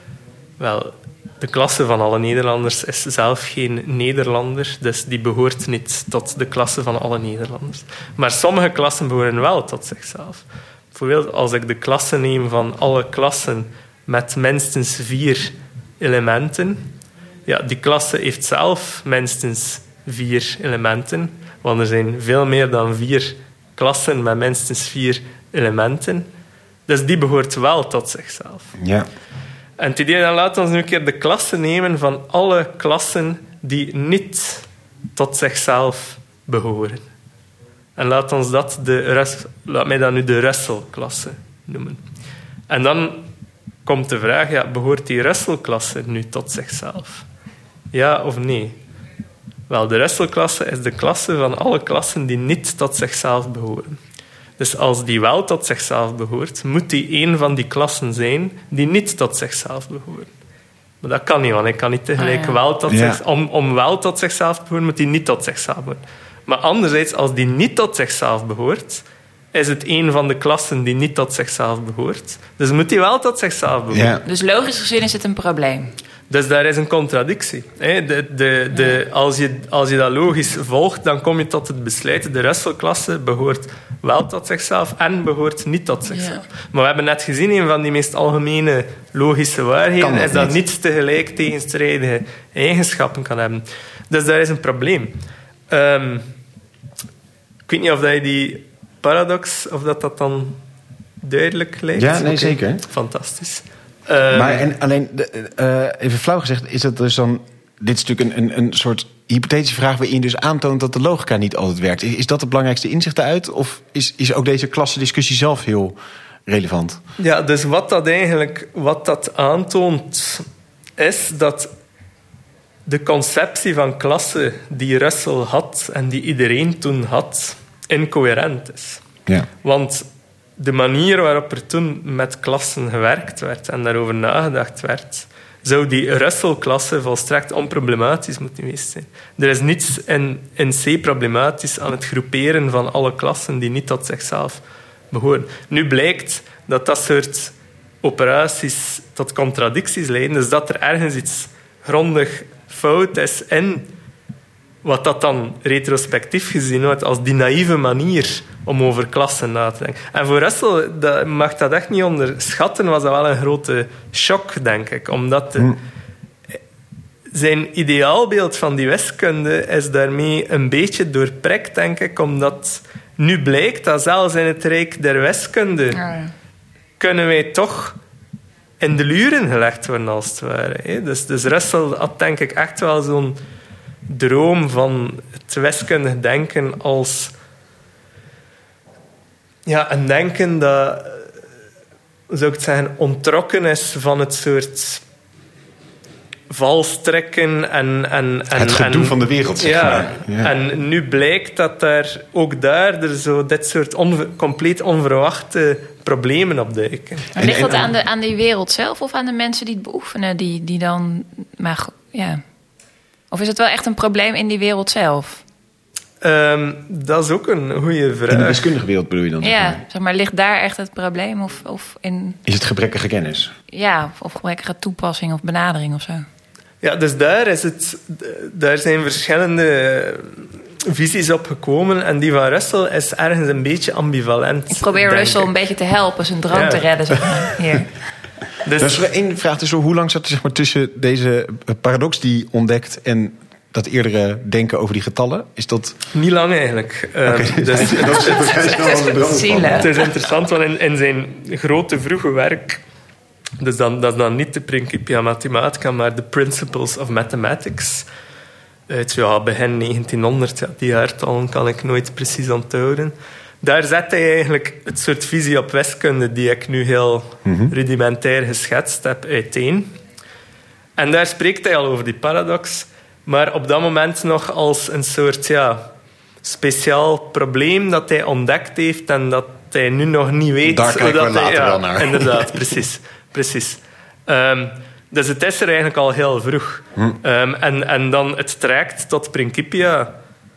Wel, de klasse van alle Nederlanders is zelf geen Nederlander, dus die behoort niet tot de klasse van alle Nederlanders. Maar sommige klassen behoren wel tot zichzelf. Bijvoorbeeld als ik de klasse neem van alle klassen met minstens vier elementen. Ja, die klasse heeft zelf minstens vier elementen, want er zijn veel meer dan vier klassen met minstens vier elementen. Dus die behoort wel tot zichzelf. Ja. En het idee, dan laten we nu een keer de klasse nemen van alle klassen die niet tot zichzelf behoren. En laat ons dat de Rus, laat mij dat nu de Russell-klasse noemen. En dan komt de vraag, ja, behoort die Russell-klasse nu tot zichzelf? Ja of nee? Wel, de Russell-klasse is de klasse van alle klassen die niet tot zichzelf behoren. Dus als die wel tot zichzelf behoort, moet die één van die klassen zijn die niet tot zichzelf behoren. Maar dat kan niet, want hij kan niet tegelijk ah, ja. wel tot ja. zich, om, om wel tot zichzelf te behoren, moet die niet tot zichzelf behoren. Maar anderzijds, als die niet tot zichzelf behoort, is het één van de klassen die niet tot zichzelf behoort. Dus moet die wel tot zichzelf behoren. Ja. Dus logisch gezien is het een probleem. Dus daar is een contradictie. De, de, de, als, je, als je dat logisch volgt, dan kom je tot het besluit. De Russell-klasse behoort wel tot zichzelf en behoort niet tot zichzelf. Ja. Maar we hebben net gezien, een van die meest algemene logische waarheden is dat niets tegelijk tegenstrijdige eigenschappen kan hebben. Dus daar is een probleem. Um, ik weet niet of dat je die paradox, of dat, dat dan duidelijk lijkt. Ja, nee, okay. zeker. Fantastisch. Um, maar en alleen, de, uh, even flauw gezegd, is dat dus dan... Dit is natuurlijk een, een, een soort hypothetische vraag waarin je dus aantoont dat de logica niet altijd werkt. Is dat het belangrijkste inzicht eruit? Of is, is ook deze klassendiscussie zelf heel relevant? Ja, dus wat dat eigenlijk wat dat aantoont, is dat de conceptie van klasse die Russell had en die iedereen toen had, incoherent is. Ja. Want de manier waarop er toen met klassen gewerkt werd en daarover nagedacht werd, zou die Russell-klasse volstrekt onproblematisch moeten geweest zijn. Er is niets in, in C problematisch aan het groeperen van alle klassen die niet tot zichzelf behoren. Nu blijkt dat dat soort operaties tot contradicties leiden, dus dat er ergens iets grondig fout is in wat dat dan retrospectief gezien wordt als die naïeve manier om over klassen na te denken. En voor Russell dat, mag dat echt niet onderschatten, was dat wel een grote shock, denk ik. Omdat de, zijn ideaalbeeld van die wiskunde is daarmee een beetje doorprikt, denk ik, omdat nu blijkt dat zelfs in het rijk der wiskunde ja, ja. kunnen wij toch in de luren gelegd worden, als het ware. Dus, dus Russell had, denk ik, echt wel zo'n droom van het wiskundig denken als ja, een denken dat, zou ik het zeggen, ontrokken is van het soort valstrekken en... en, en het gedoe en, van de wereld, zeg ja, maar. Ja. En nu blijkt dat daar ook daar er zo dit soort onver, compleet onverwachte problemen op duiken. Maar ligt dat aan, de, aan die wereld zelf of aan de mensen die het beoefenen, die, die dan... Maar, ja... Of is het wel echt een probleem in die wereld zelf? Um, dat is ook een goede vraag. In de wiskundige wereld bedoel je dan? Ja, zeg maar. zeg maar, ligt daar echt het probleem? Of, of in... Is het gebrekkige kennis? Ja, of, of gebrekkige toepassing of benadering of zo? Ja, dus daar, is het, daar zijn verschillende visies op gekomen. En die van Russell is ergens een beetje ambivalent. Ik probeer Russell ik. een beetje te helpen, zijn droom ja. te redden. Zeg maar. Hier. Dus, dus er één vraag dus, hoe lang zat er zeg maar, tussen deze paradox die ontdekt en dat eerdere denken over die getallen? Is dat... Niet lang eigenlijk. Okay, um, dus, dus, dat is het is interessant, want in, in zijn grote vroege werk, dus dan, dat is dan niet de Principia Mathematica, maar de Principles of Mathematics, uit ja, begin negentienhonderd, ja, die jaartallen kan ik nooit precies onthouden. Daar zet hij eigenlijk het soort visie op wiskunde die ik nu heel mm-hmm. rudimentair geschetst heb uiteen. En daar spreekt hij al over die paradox, maar op dat moment nog als een soort ja, speciaal probleem dat hij ontdekt heeft en dat hij nu nog niet weet. Daar kijken we later hij, ja, wel naar. Inderdaad, precies. precies. Um, dus het is er eigenlijk al heel vroeg. Hm. Um, en, en dan het trekt tot Principia.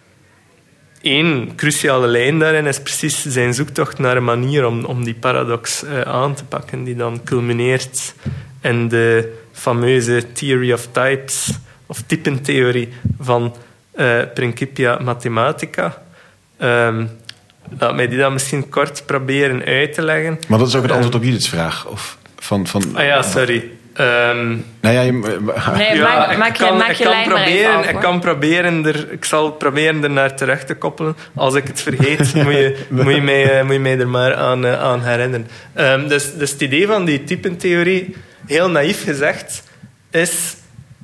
Eén cruciale lijn daarin is precies zijn zoektocht naar een manier om, om die paradox uh, aan te pakken, die dan culmineert in de fameuze Theory of Types, of typentheorie van uh, Principia Mathematica. Um, laat mij die dan misschien kort proberen uit te leggen. Maar dat is ook het antwoord op Judith's vraag? Of van, van... Ah ja, sorry. Um, nou ja, je, nee, ja, maak, maak je, kan, maak je lijn proberen, maar even af, ik kan proberen er, ik zal proberen er naar terug te koppelen. Als ik het vergeet, moet, je, moet, je mij, uh, moet je mij er maar aan, uh, aan herinneren. Um, dus, dus het idee van die typentheorie, heel naïef gezegd, is...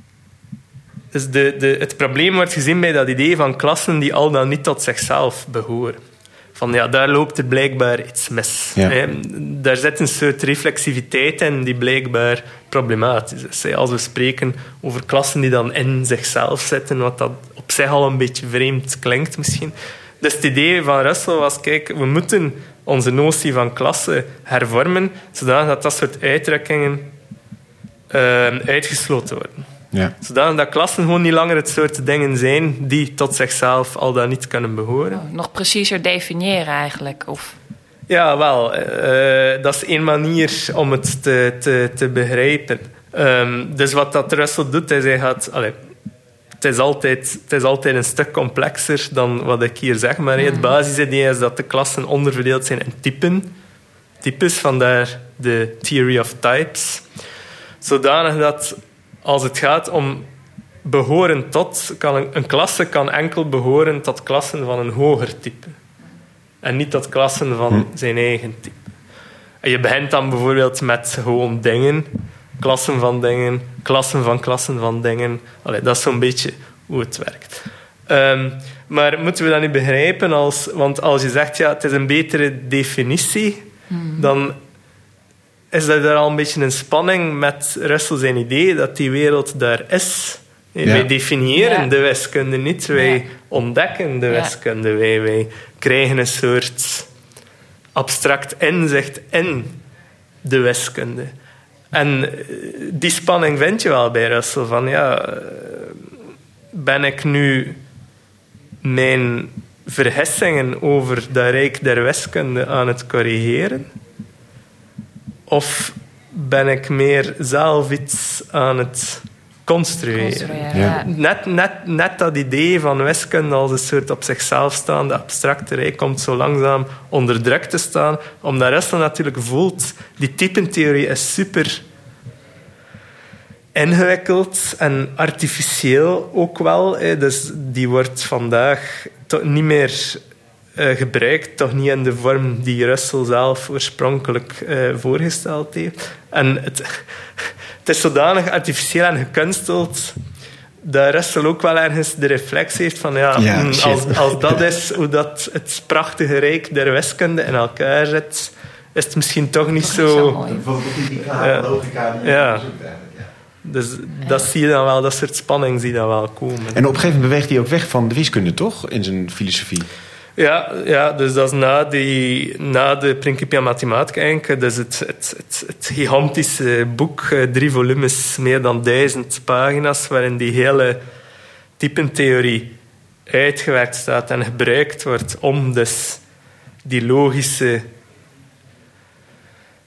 Dus de, de, het probleem wordt gezien bij dat idee van klassen die al dan niet tot zichzelf behoren. Van ja, daar loopt er blijkbaar iets mis. Ja. Hè. Daar zit een soort reflexiviteit in die blijkbaar problematisch is. Hè. Als we spreken over klassen die dan in zichzelf zitten, wat dat op zich al een beetje vreemd klinkt misschien. Dus het idee van Russell was, kijk, we moeten onze notie van klasse hervormen, zodat dat, dat soort uitdrukkingen uh, uitgesloten worden. Ja. Zodat dat klassen gewoon niet langer het soort dingen zijn die tot zichzelf al dan niet kunnen behoren. Oh, nog preciezer definiëren eigenlijk? Of... Ja, wel. Uh, dat is één manier om het te, te, te begrijpen. Um, dus wat dat Russell doet, is hij gaat... Allez, het, is altijd, het is altijd een stuk complexer dan wat ik hier zeg. Maar mm. het basisidee is dat de klassen onderverdeeld zijn in typen. Types, vandaar de Theory of Types. Zodanig dat... Als het gaat om behoren tot... Kan een, een klasse kan enkel behoren tot klassen van een hoger type. En niet tot klassen van hm. zijn eigen type. En je begint dan bijvoorbeeld met gewoon dingen. Klassen van dingen. Klassen van klassen van dingen. Allee, dat is zo'n beetje hoe het werkt. Um, maar moeten we dat niet begrijpen als... Want als je zegt, ja, het is een betere definitie... Hm. Dan... is dat er al een beetje een spanning met Russell zijn idee dat die wereld daar is. Ja. Wij definiëren ja. de wiskunde niet, wij ja. ontdekken de ja. wiskunde. Wij, wij krijgen een soort abstract inzicht in de wiskunde. En die spanning vind je wel bij Russell. Van, ja, ben ik nu mijn vergissingen over dat rijk der wiskunde aan het corrigeren? Of ben ik meer zelf iets aan het construeren? construeren ja. net, net, net dat idee van wiskunde als een soort op zichzelf staande abstracte rijk komt zo langzaam onder druk te staan. Omdat Russell natuurlijk voelt, die typentheorie is super ingewikkeld en artificieel ook wel. Dus die wordt vandaag toch niet meer... Uh, gebruikt, toch niet in de vorm die Russell zelf oorspronkelijk uh, voorgesteld heeft. En het, het is zodanig artificieel en gekunsteld dat Russell ook wel ergens de reflex heeft van ja, ja als, als dat is hoe dat het prachtige rijk der wiskunde in elkaar zit, is het misschien toch niet toch zo... Van de logica die je ja. zoekt eigenlijk. Ja. Dus dat zie je dan wel, dat soort spanning zie je dan wel komen. En op een gegeven moment beweegt hij ook weg van de wiskunde, toch? In zijn filosofie. Ja, ja, dus dat is na, die, na de Principia Mathematica eigenlijk. Dus het, het, het, het gigantische boek, drie volumes, meer dan duizend pagina's, waarin die hele typentheorie uitgewerkt staat en gebruikt wordt om dus die logische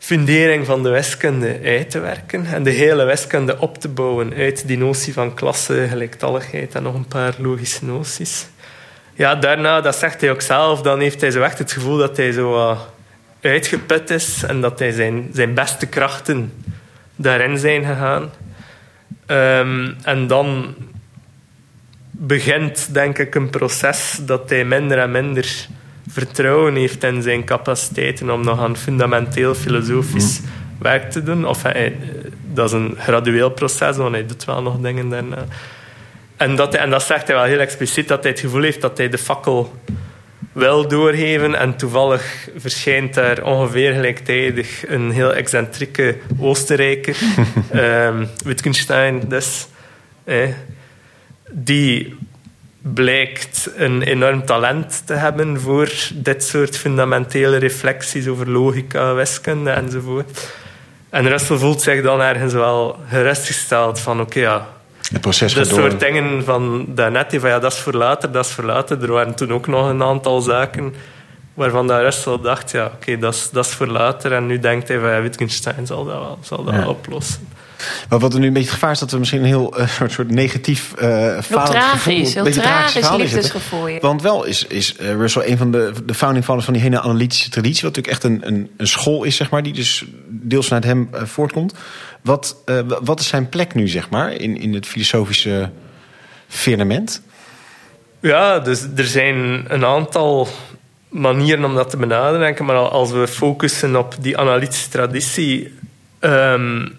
fundering van de wiskunde uit te werken en de hele wiskunde op te bouwen uit die notie van klasse, gelijktalligheid en nog een paar logische noties. Ja, daarna, dat zegt hij ook zelf, dan heeft hij zo echt het gevoel dat hij zo uh, uitgeput is en dat hij zijn, zijn beste krachten daarin zijn gegaan. Um, en dan begint, denk ik, een proces dat hij minder en minder vertrouwen heeft in zijn capaciteiten om nog aan fundamenteel filosofisch mm. werk te doen. Of hij, dat is een gradueel proces, want hij doet wel nog dingen daarna. En dat, hij, en dat zegt hij wel heel expliciet, dat hij het gevoel heeft dat hij de fakkel wil doorgeven. En toevallig verschijnt daar ongeveer gelijktijdig een heel excentrieke Oostenrijker, um, Wittgenstein dus, eh, die blijkt een enorm talent te hebben voor dit soort fundamentele reflecties over logica, wiskunde enzovoort. En Russell voelt zich dan ergens wel gerustgesteld van oké, okay, ja, het proces dat gaat door. soort dingen van daarnet, van ja, dat is voor later, dat is voor later. Er waren toen ook nog een aantal zaken waarvan dat Russell dacht, ja, oké, okay, dat, is, dat is voor later. En nu denkt hij van ja, Wittgenstein zal dat wel, zal dat ja. wel oplossen. Maar wat er nu een beetje het gevaar is, dat we misschien een heel uh, soort, soort negatief uh, heel tragisch, heel tragisch liefdesgevoel. Want wel is, is uh, Russell een van de, de founding fathers van die hele analytische traditie, wat natuurlijk echt een, een, een school is, zeg maar, die dus deels vanuit hem uh, voortkomt. Wat, uh, wat is zijn plek nu, zeg maar, in, in het filosofische firmament? Ja, dus er zijn een aantal manieren om dat te benaderen, maar als we focussen op die analytische traditie, um,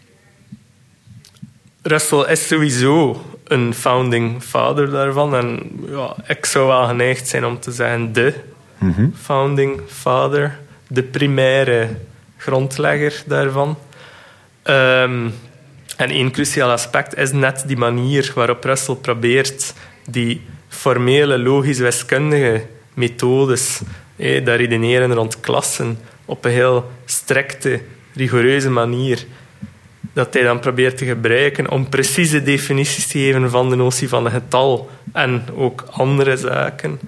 Russell is sowieso een founding father daarvan. En ja, ik zou wel geneigd zijn om te zeggen de mm-hmm. founding father. De primaire grondlegger daarvan. Um, en één cruciaal aspect is net die manier waarop Russell probeert die formele, logisch-wiskundige methodes, eh, dat redeneren rond klassen, op een heel strikte, rigoureuze manier, dat hij dan probeert te gebruiken om precieze definities te geven van de notie van een getal en ook andere zaken.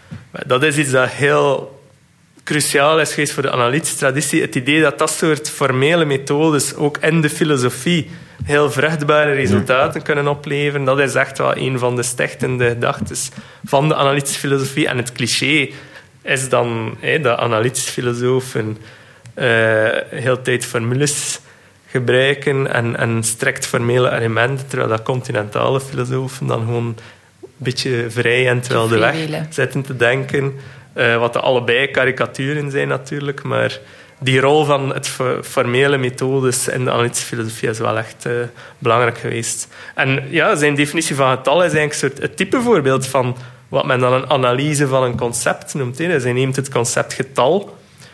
Dat is iets dat heel cruciaal is geweest voor de analytische traditie. Het idee dat dat soort formele methodes ook in de filosofie heel vruchtbare resultaten kunnen opleveren, dat is echt wel een van de stichtende gedachten van de analytische filosofie. En het cliché is dan hey, dat analytische filosofen uh, heel de tijd formules gebruiken en, en strikt formele argumenten, terwijl dat continentale filosofen dan gewoon een beetje vrij en terwijl de weg zitten te denken. Uh, wat de allebei karikaturen zijn natuurlijk, maar die rol van het formele methodes in de analytische filosofie is wel echt uh, belangrijk geweest. En ja, zijn definitie van getal is eigenlijk een soort het type voorbeeld van wat men dan een analyse van een concept noemt. Hè. Dus hij neemt het concept getal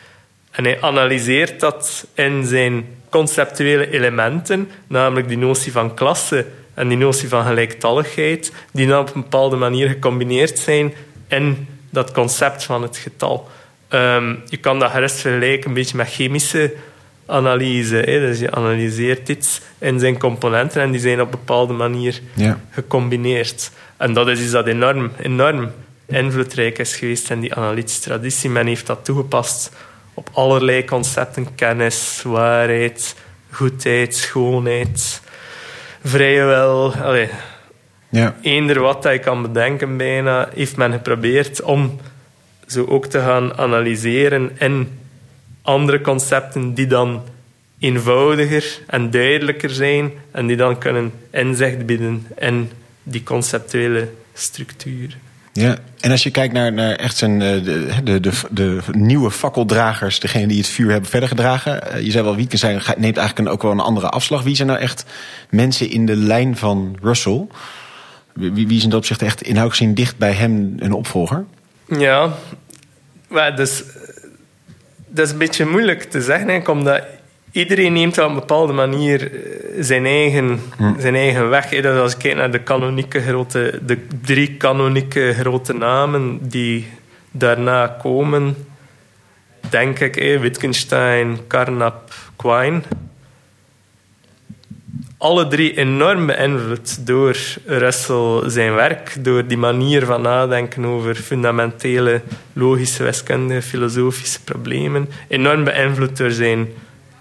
en hij analyseert dat in zijn conceptuele elementen, namelijk die notie van klasse en die notie van gelijktalligheid, die dan op een bepaalde manier gecombineerd zijn in dat concept van het getal. Um, je kan dat gerust vergelijken een beetje met chemische analyse. Hè? Dus je analyseert iets in zijn componenten en die zijn op een bepaalde manier ja. gecombineerd. En dat is iets dat enorm, enorm invloedrijk is geweest in die analytische traditie. Men heeft dat toegepast op allerlei concepten. Kennis, waarheid, goedheid, schoonheid, vrije wil. Allee, ja. Eender wat dat je kan bedenken bijna, heeft men geprobeerd om zo ook te gaan analyseren in andere concepten die dan eenvoudiger en duidelijker zijn en die dan kunnen inzicht bieden in die conceptuele structuur. Ja, en als je kijkt naar, naar echt zijn, de, de, de, de nieuwe fakkeldragers, degene die het vuur hebben verder gedragen. Je zei wel, Wittgenstein neemt eigenlijk een, ook wel een andere afslag. Wie zijn nou echt mensen in de lijn van Russell? Wie, wie is in dat opzicht echt inhoudelijk gezien dicht bij hem een opvolger? Ja, maar dus, dat is een beetje moeilijk te zeggen, omdat iedereen neemt op een bepaalde manier zijn eigen, hm. zijn eigen weg. Dus als je kijkt naar de, kanonieke grote, de drie kanonieke grote namen die daarna komen, denk ik, Wittgenstein, Carnap, Quine. Alle drie enorm beïnvloed door Russell zijn werk, door die manier van nadenken over fundamentele logische wiskundige filosofische problemen. Enorm beïnvloed door zijn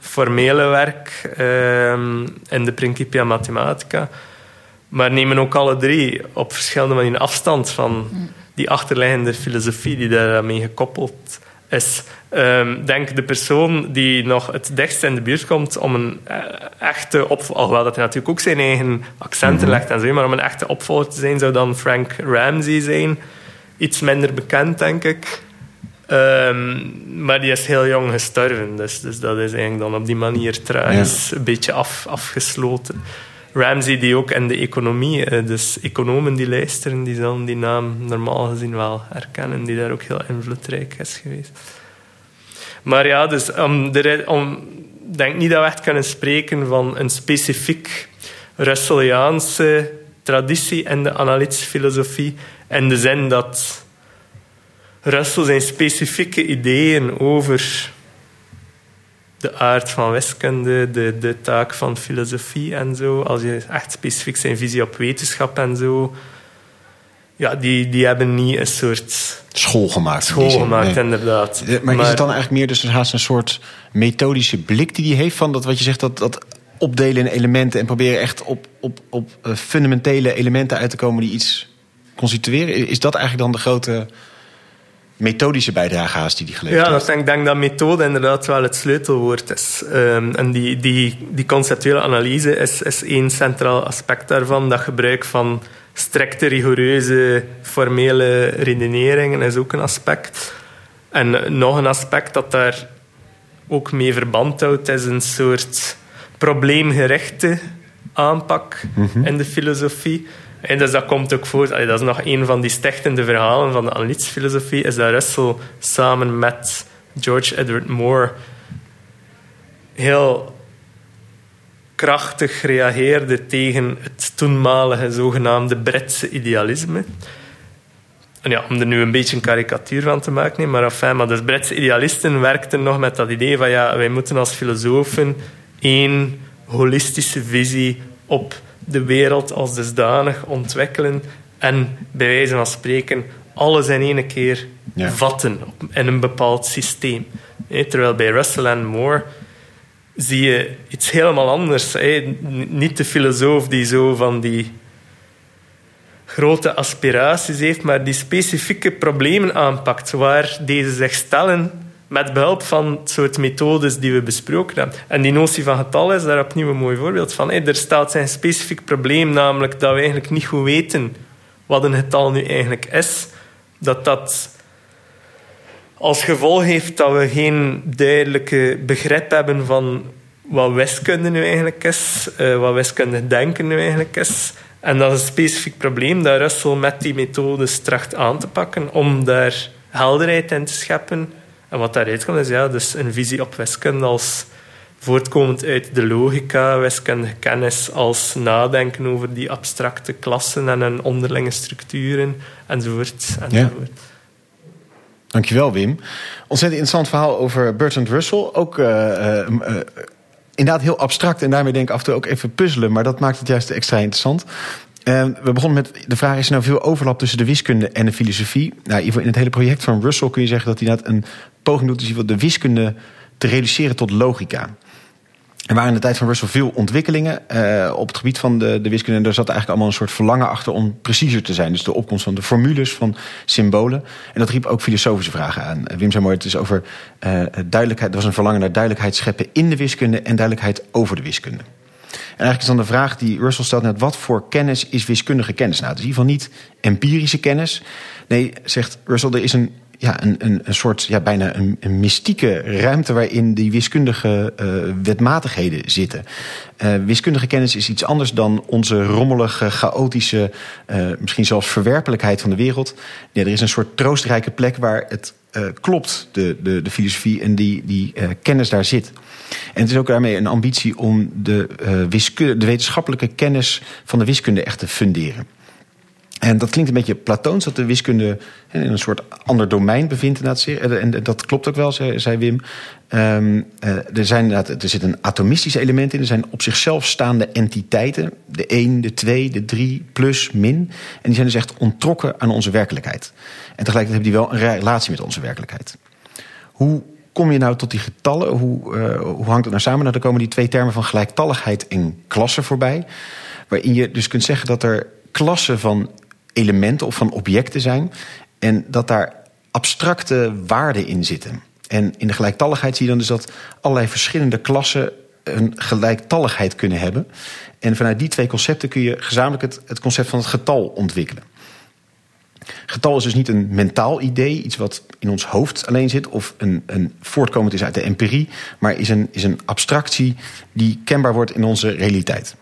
formele werk um, in de Principia Mathematica. Maar nemen ook alle drie op verschillende manieren afstand van die achterliggende filosofie die daarmee gekoppeld is. Um, denk de persoon die nog het dichtst in de buurt komt om een uh, echte opvolger, alhoewel dat hij natuurlijk ook zijn eigen accenten mm-hmm. legt en zo, maar om een echte opvolger te zijn zou dan Frank Ramsey zijn. Iets minder bekend, denk ik. Um, maar die is heel jong gestorven, dus, dus dat is eigenlijk dan op die manier tragisch ja. een beetje af, afgesloten. Ramsey die ook in de economie, dus economen die luisteren, die zullen die naam normaal gezien wel herkennen, die daar ook heel invloedrijk is geweest. Maar ja, dus um, er, um, ik denk niet dat we echt kunnen spreken van een specifiek Russelliaanse traditie in de analytische filosofie, in de zin dat Russell zijn specifieke ideeën over de aard van wiskunde, de, de taak van filosofie en zo, als je echt specifiek zijn visie op wetenschap en zo, ja, die, die hebben niet een soort school gemaakt. School gemaakt, nee. Inderdaad. Maar, maar is het dan eigenlijk meer dus haast een soort methodische blik die hij heeft van dat wat je zegt, dat, dat opdelen in elementen en proberen echt op, op, op uh, fundamentele elementen uit te komen die iets constitueren? Is dat eigenlijk dan de grote methodische bijdrage haast die hij geleverd ja, heeft? Ja, ik denk dat methode inderdaad wel het sleutelwoord is. Um, en die, die, die conceptuele analyse is, is één centraal aspect daarvan. Dat gebruik van strikte, rigoureuze, formele redeneringen is ook een aspect. En nog een aspect dat daar ook mee verband houdt, is een soort probleemgerichte aanpak mm-hmm. in de filosofie. En dus dat komt ook voor, dat is nog een van die stichtende verhalen van de analytische filosofie, is dat Russell samen met George Edward Moore heel krachtig reageerde tegen het toenmalige zogenaamde Britse idealisme. En ja, om er nu een beetje een karikatuur van te maken, nee, maar enfin, maar dus Britse idealisten werkten nog met dat idee van ja, wij moeten als filosofen één holistische visie op de wereld als dusdanig ontwikkelen en bij wijze van spreken alles in één keer ja. vatten in een bepaald systeem. Terwijl bij Russell en Moore zie je iets helemaal anders. Niet de filosoof die zo van die grote aspiraties heeft, maar die specifieke problemen aanpakt waar deze zich stellen met behulp van het soort methodes die we besproken hebben. En die notie van getal is daar opnieuw een mooi voorbeeld van. Er staat een specifiek probleem, namelijk dat we eigenlijk niet goed weten wat een getal nu eigenlijk is. Dat dat als gevolg heeft dat we geen duidelijke begrip hebben van wat wiskunde nu eigenlijk is, uh, wat wiskundig denken nu eigenlijk is. En dat is een specifiek probleem dat Russell met die methodes tracht aan te pakken om daar helderheid in te scheppen. En wat daaruit komt is ja, dus een visie op wiskunde als voortkomend uit de logica, wiskundige kennis als nadenken over die abstracte klassen en hun onderlinge structuren, enzovoort. enzovoort. Ja. Dankjewel, Wim. Ontzettend interessant verhaal over Bertrand Russell. Ook uh, uh, uh, inderdaad heel abstract en daarmee denk ik af en toe ook even puzzelen, maar dat maakt het juist extra interessant. Uh, we begonnen met de vraag, is er nou veel overlap tussen de wiskunde en de filosofie? Nou, in het hele project van Russell kun je zeggen dat hij inderdaad een poging doet om de wiskunde te reduceren tot logica. Er waren in de tijd van Russell veel ontwikkelingen uh, op het gebied van de, de wiskunde. En daar zat eigenlijk allemaal een soort verlangen achter om preciezer te zijn. Dus de opkomst van de formules, van symbolen. En dat riep ook filosofische vragen aan. Wim zei mooi, het is over uh, duidelijkheid. Er was een verlangen naar duidelijkheid scheppen in de wiskunde en duidelijkheid over de wiskunde. En eigenlijk is dan de vraag die Russell stelt net, wat voor kennis is wiskundige kennis? Nou, het is in ieder geval niet empirische kennis. Nee, zegt Russell, er is een Ja, een, een, een soort, ja, bijna een, een mystieke ruimte waarin die wiskundige uh, wetmatigheden zitten. Uh, wiskundige kennis is iets anders dan onze rommelige, chaotische, uh, misschien zelfs verwerpelijkheid van de wereld. Ja, er is een soort troostrijke plek waar het uh, klopt, de, de, de filosofie, en die, die uh, kennis daar zit. En het is ook daarmee een ambitie om de, uh, wiskunde, de wetenschappelijke kennis van de wiskunde echt te funderen. En dat klinkt een beetje platoons, dat de wiskunde in een soort ander domein bevindt. En dat klopt ook wel, zei Wim. Um, er, zijn, er zit een atomistisch element in. Er zijn op zichzelf staande entiteiten. De één, de twee, de drie, plus, min. En die zijn dus echt onttrokken aan onze werkelijkheid. En tegelijkertijd hebben die wel een relatie met onze werkelijkheid. Hoe kom je nou tot die getallen? Hoe, uh, hoe hangt het nou samen? Nou, dan komen die twee termen van gelijktalligheid en klasse voorbij. Waarin je dus kunt zeggen dat er klassen van elementen of van objecten zijn. En dat daar abstracte waarden in zitten. En in de gelijktalligheid zie je dan dus dat allerlei verschillende klassen een gelijktalligheid kunnen hebben. En vanuit die twee concepten kun je gezamenlijk het, het concept van het getal ontwikkelen. Getal is dus niet een mentaal idee, iets wat in ons hoofd alleen zit, of een, een voortkomend is uit de empirie, maar is een, is een abstractie die kenbaar wordt in onze realiteit.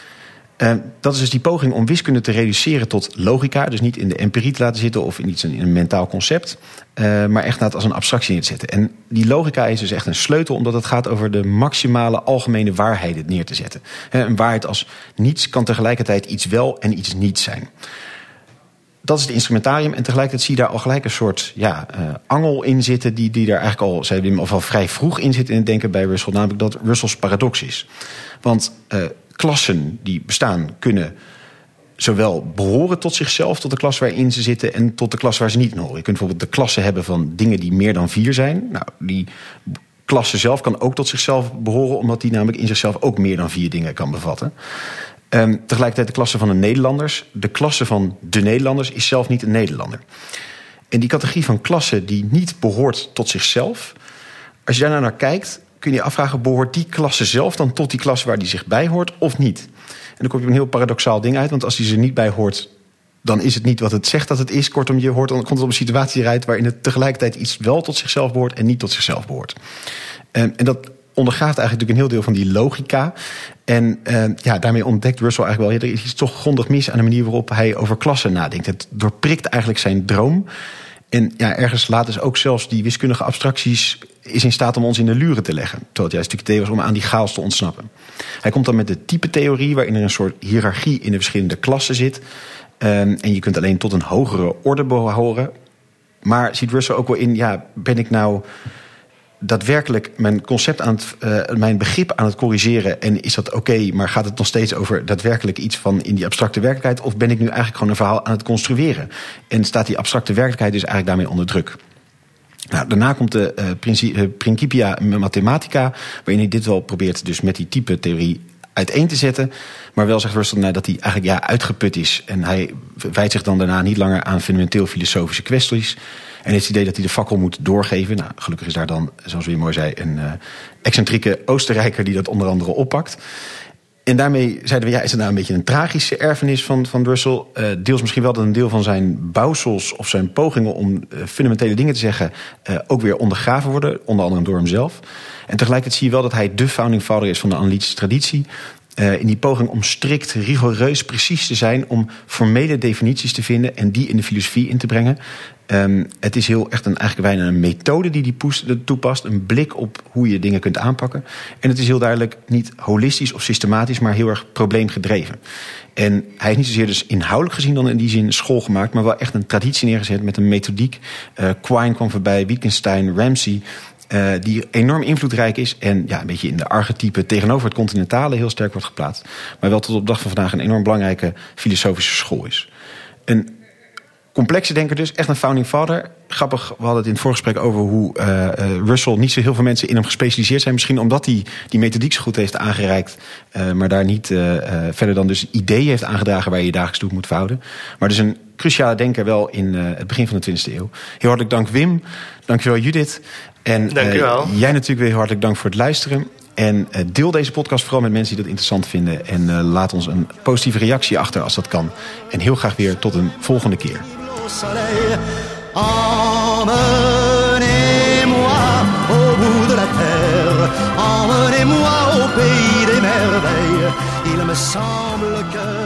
Uh, dat is dus die poging om wiskunde te reduceren tot logica, dus niet in de empirie te laten zitten of in iets in een mentaal concept, uh, maar echt als een abstractie neer te zetten. En die logica is dus echt een sleutel, omdat het gaat over de maximale algemene waarheden neer te zetten. Uh, een waarheid als niets kan tegelijkertijd iets wel en iets niet zijn. Dat is het instrumentarium en tegelijkertijd zie je daar al gelijk een soort ja, uh, angel in zitten die, die daar eigenlijk al, zei Wim, of al vrij vroeg in zit in het denken bij Russell, namelijk dat Russells paradox is. Want uh, klassen die bestaan kunnen zowel behoren tot zichzelf, tot de klas waarin ze zitten, en tot de klas waar ze niet in horen. Je kunt bijvoorbeeld de klasse hebben van dingen die meer dan vier zijn. Nou, die klasse zelf kan ook tot zichzelf behoren, omdat die namelijk in zichzelf ook meer dan vier dingen kan bevatten. Um, tegelijkertijd de klasse van de Nederlanders. De klasse van de Nederlanders is zelf niet een Nederlander. En die categorie van klasse die niet behoort tot zichzelf, als je daar nou naar kijkt, kun je je afvragen, behoort die klasse zelf dan tot die klasse waar die zich bij hoort of niet? En dan kom je op een heel paradoxaal ding uit, want als die er niet bij hoort, dan is het niet wat het zegt dat het is. Kortom, je hoort, dan komt het op een situatie uit waarin het tegelijkertijd iets wel tot zichzelf behoort en niet tot zichzelf behoort. Um, en dat ondergaat eigenlijk een heel deel van die logica. En uh, ja, daarmee ontdekt Russell eigenlijk wel, ja, er is toch grondig mis aan de manier waarop hij over klassen nadenkt. Het doorprikt eigenlijk zijn droom. En ja, ergens laat dus ook zelfs die wiskundige abstracties is in staat om ons in de luren te leggen. Terwijl het juist natuurlijk idee was om aan die chaos te ontsnappen. Hij komt dan met de type-theorie, waarin er een soort hiërarchie in de verschillende klassen zit. Um, en je kunt alleen tot een hogere orde behoren. Maar ziet Russell ook wel in, ja, ben ik nou daadwerkelijk mijn concept aan het, uh, mijn begrip aan het corrigeren en is dat oké, okay, maar gaat het nog steeds over daadwerkelijk iets van in die abstracte werkelijkheid, of ben ik nu eigenlijk gewoon een verhaal aan het construeren en staat die abstracte werkelijkheid dus eigenlijk daarmee onder druk? Nou, daarna komt de uh, princi- uh, Principia Mathematica, waarin hij dit wel probeert dus met die type theorie uiteen te zetten, maar wel zegt Russell nou, dat hij eigenlijk ja, uitgeput is en hij wijdt zich dan daarna niet langer aan fundamenteel filosofische kwesties. En het idee dat hij de fakkel moet doorgeven. Nou, gelukkig is daar dan, zoals we mooi zei, een uh, excentrieke Oostenrijker die dat onder andere oppakt. En daarmee zeiden we, ja, is het nou een beetje een tragische erfenis van, van Russell? Uh, deels misschien wel dat een deel van zijn bouwsels of zijn pogingen om uh, fundamentele dingen te zeggen uh, ook weer ondergraven worden, onder andere door hemzelf. En tegelijkertijd zie je wel dat hij de founding father is van de analytische traditie. Uh, in die poging om strikt, rigoureus, precies te zijn, om formele definities te vinden en die in de filosofie in te brengen. Um, het is heel echt een, eigenlijk bijna een methode die die toepast. Een blik op hoe je dingen kunt aanpakken. En het is heel duidelijk niet holistisch of systematisch, maar heel erg probleemgedreven. En hij is niet zozeer dus inhoudelijk gezien dan in die zin school gemaakt, maar wel echt een traditie neergezet met een methodiek. Uh, Quine kwam voorbij, Wittgenstein, Ramsey, Uh, die enorm invloedrijk is en ja, een beetje in de archetype tegenover het continentale heel sterk wordt geplaatst. Maar wel tot op de dag van vandaag een enorm belangrijke filosofische school is. Een complexe denker dus, echt een founding father. Grappig, we hadden het in het voorgesprek over hoe uh, uh, Russell niet zo heel veel mensen in hem gespecialiseerd zijn. Misschien omdat hij die methodiek zo goed heeft aangereikt, uh, maar daar niet uh, uh, verder dan dus ideeën heeft aangedragen waar je je dagelijks toe moet verhouden. Maar dus een cruciale denker wel in uh, het begin van de twintigste eeuw. Heel hartelijk dank Wim, dankjewel Judith. En dank u wel. Uh, jij natuurlijk weer heel hartelijk dank voor het luisteren. En uh, deel deze podcast vooral met mensen die dat interessant vinden. En uh, laat ons een positieve reactie achter als dat kan. En heel graag weer tot een volgende keer. Emmenez-moi au bout de la terre, emmenez-moi au pays des merveilles. Il me semble que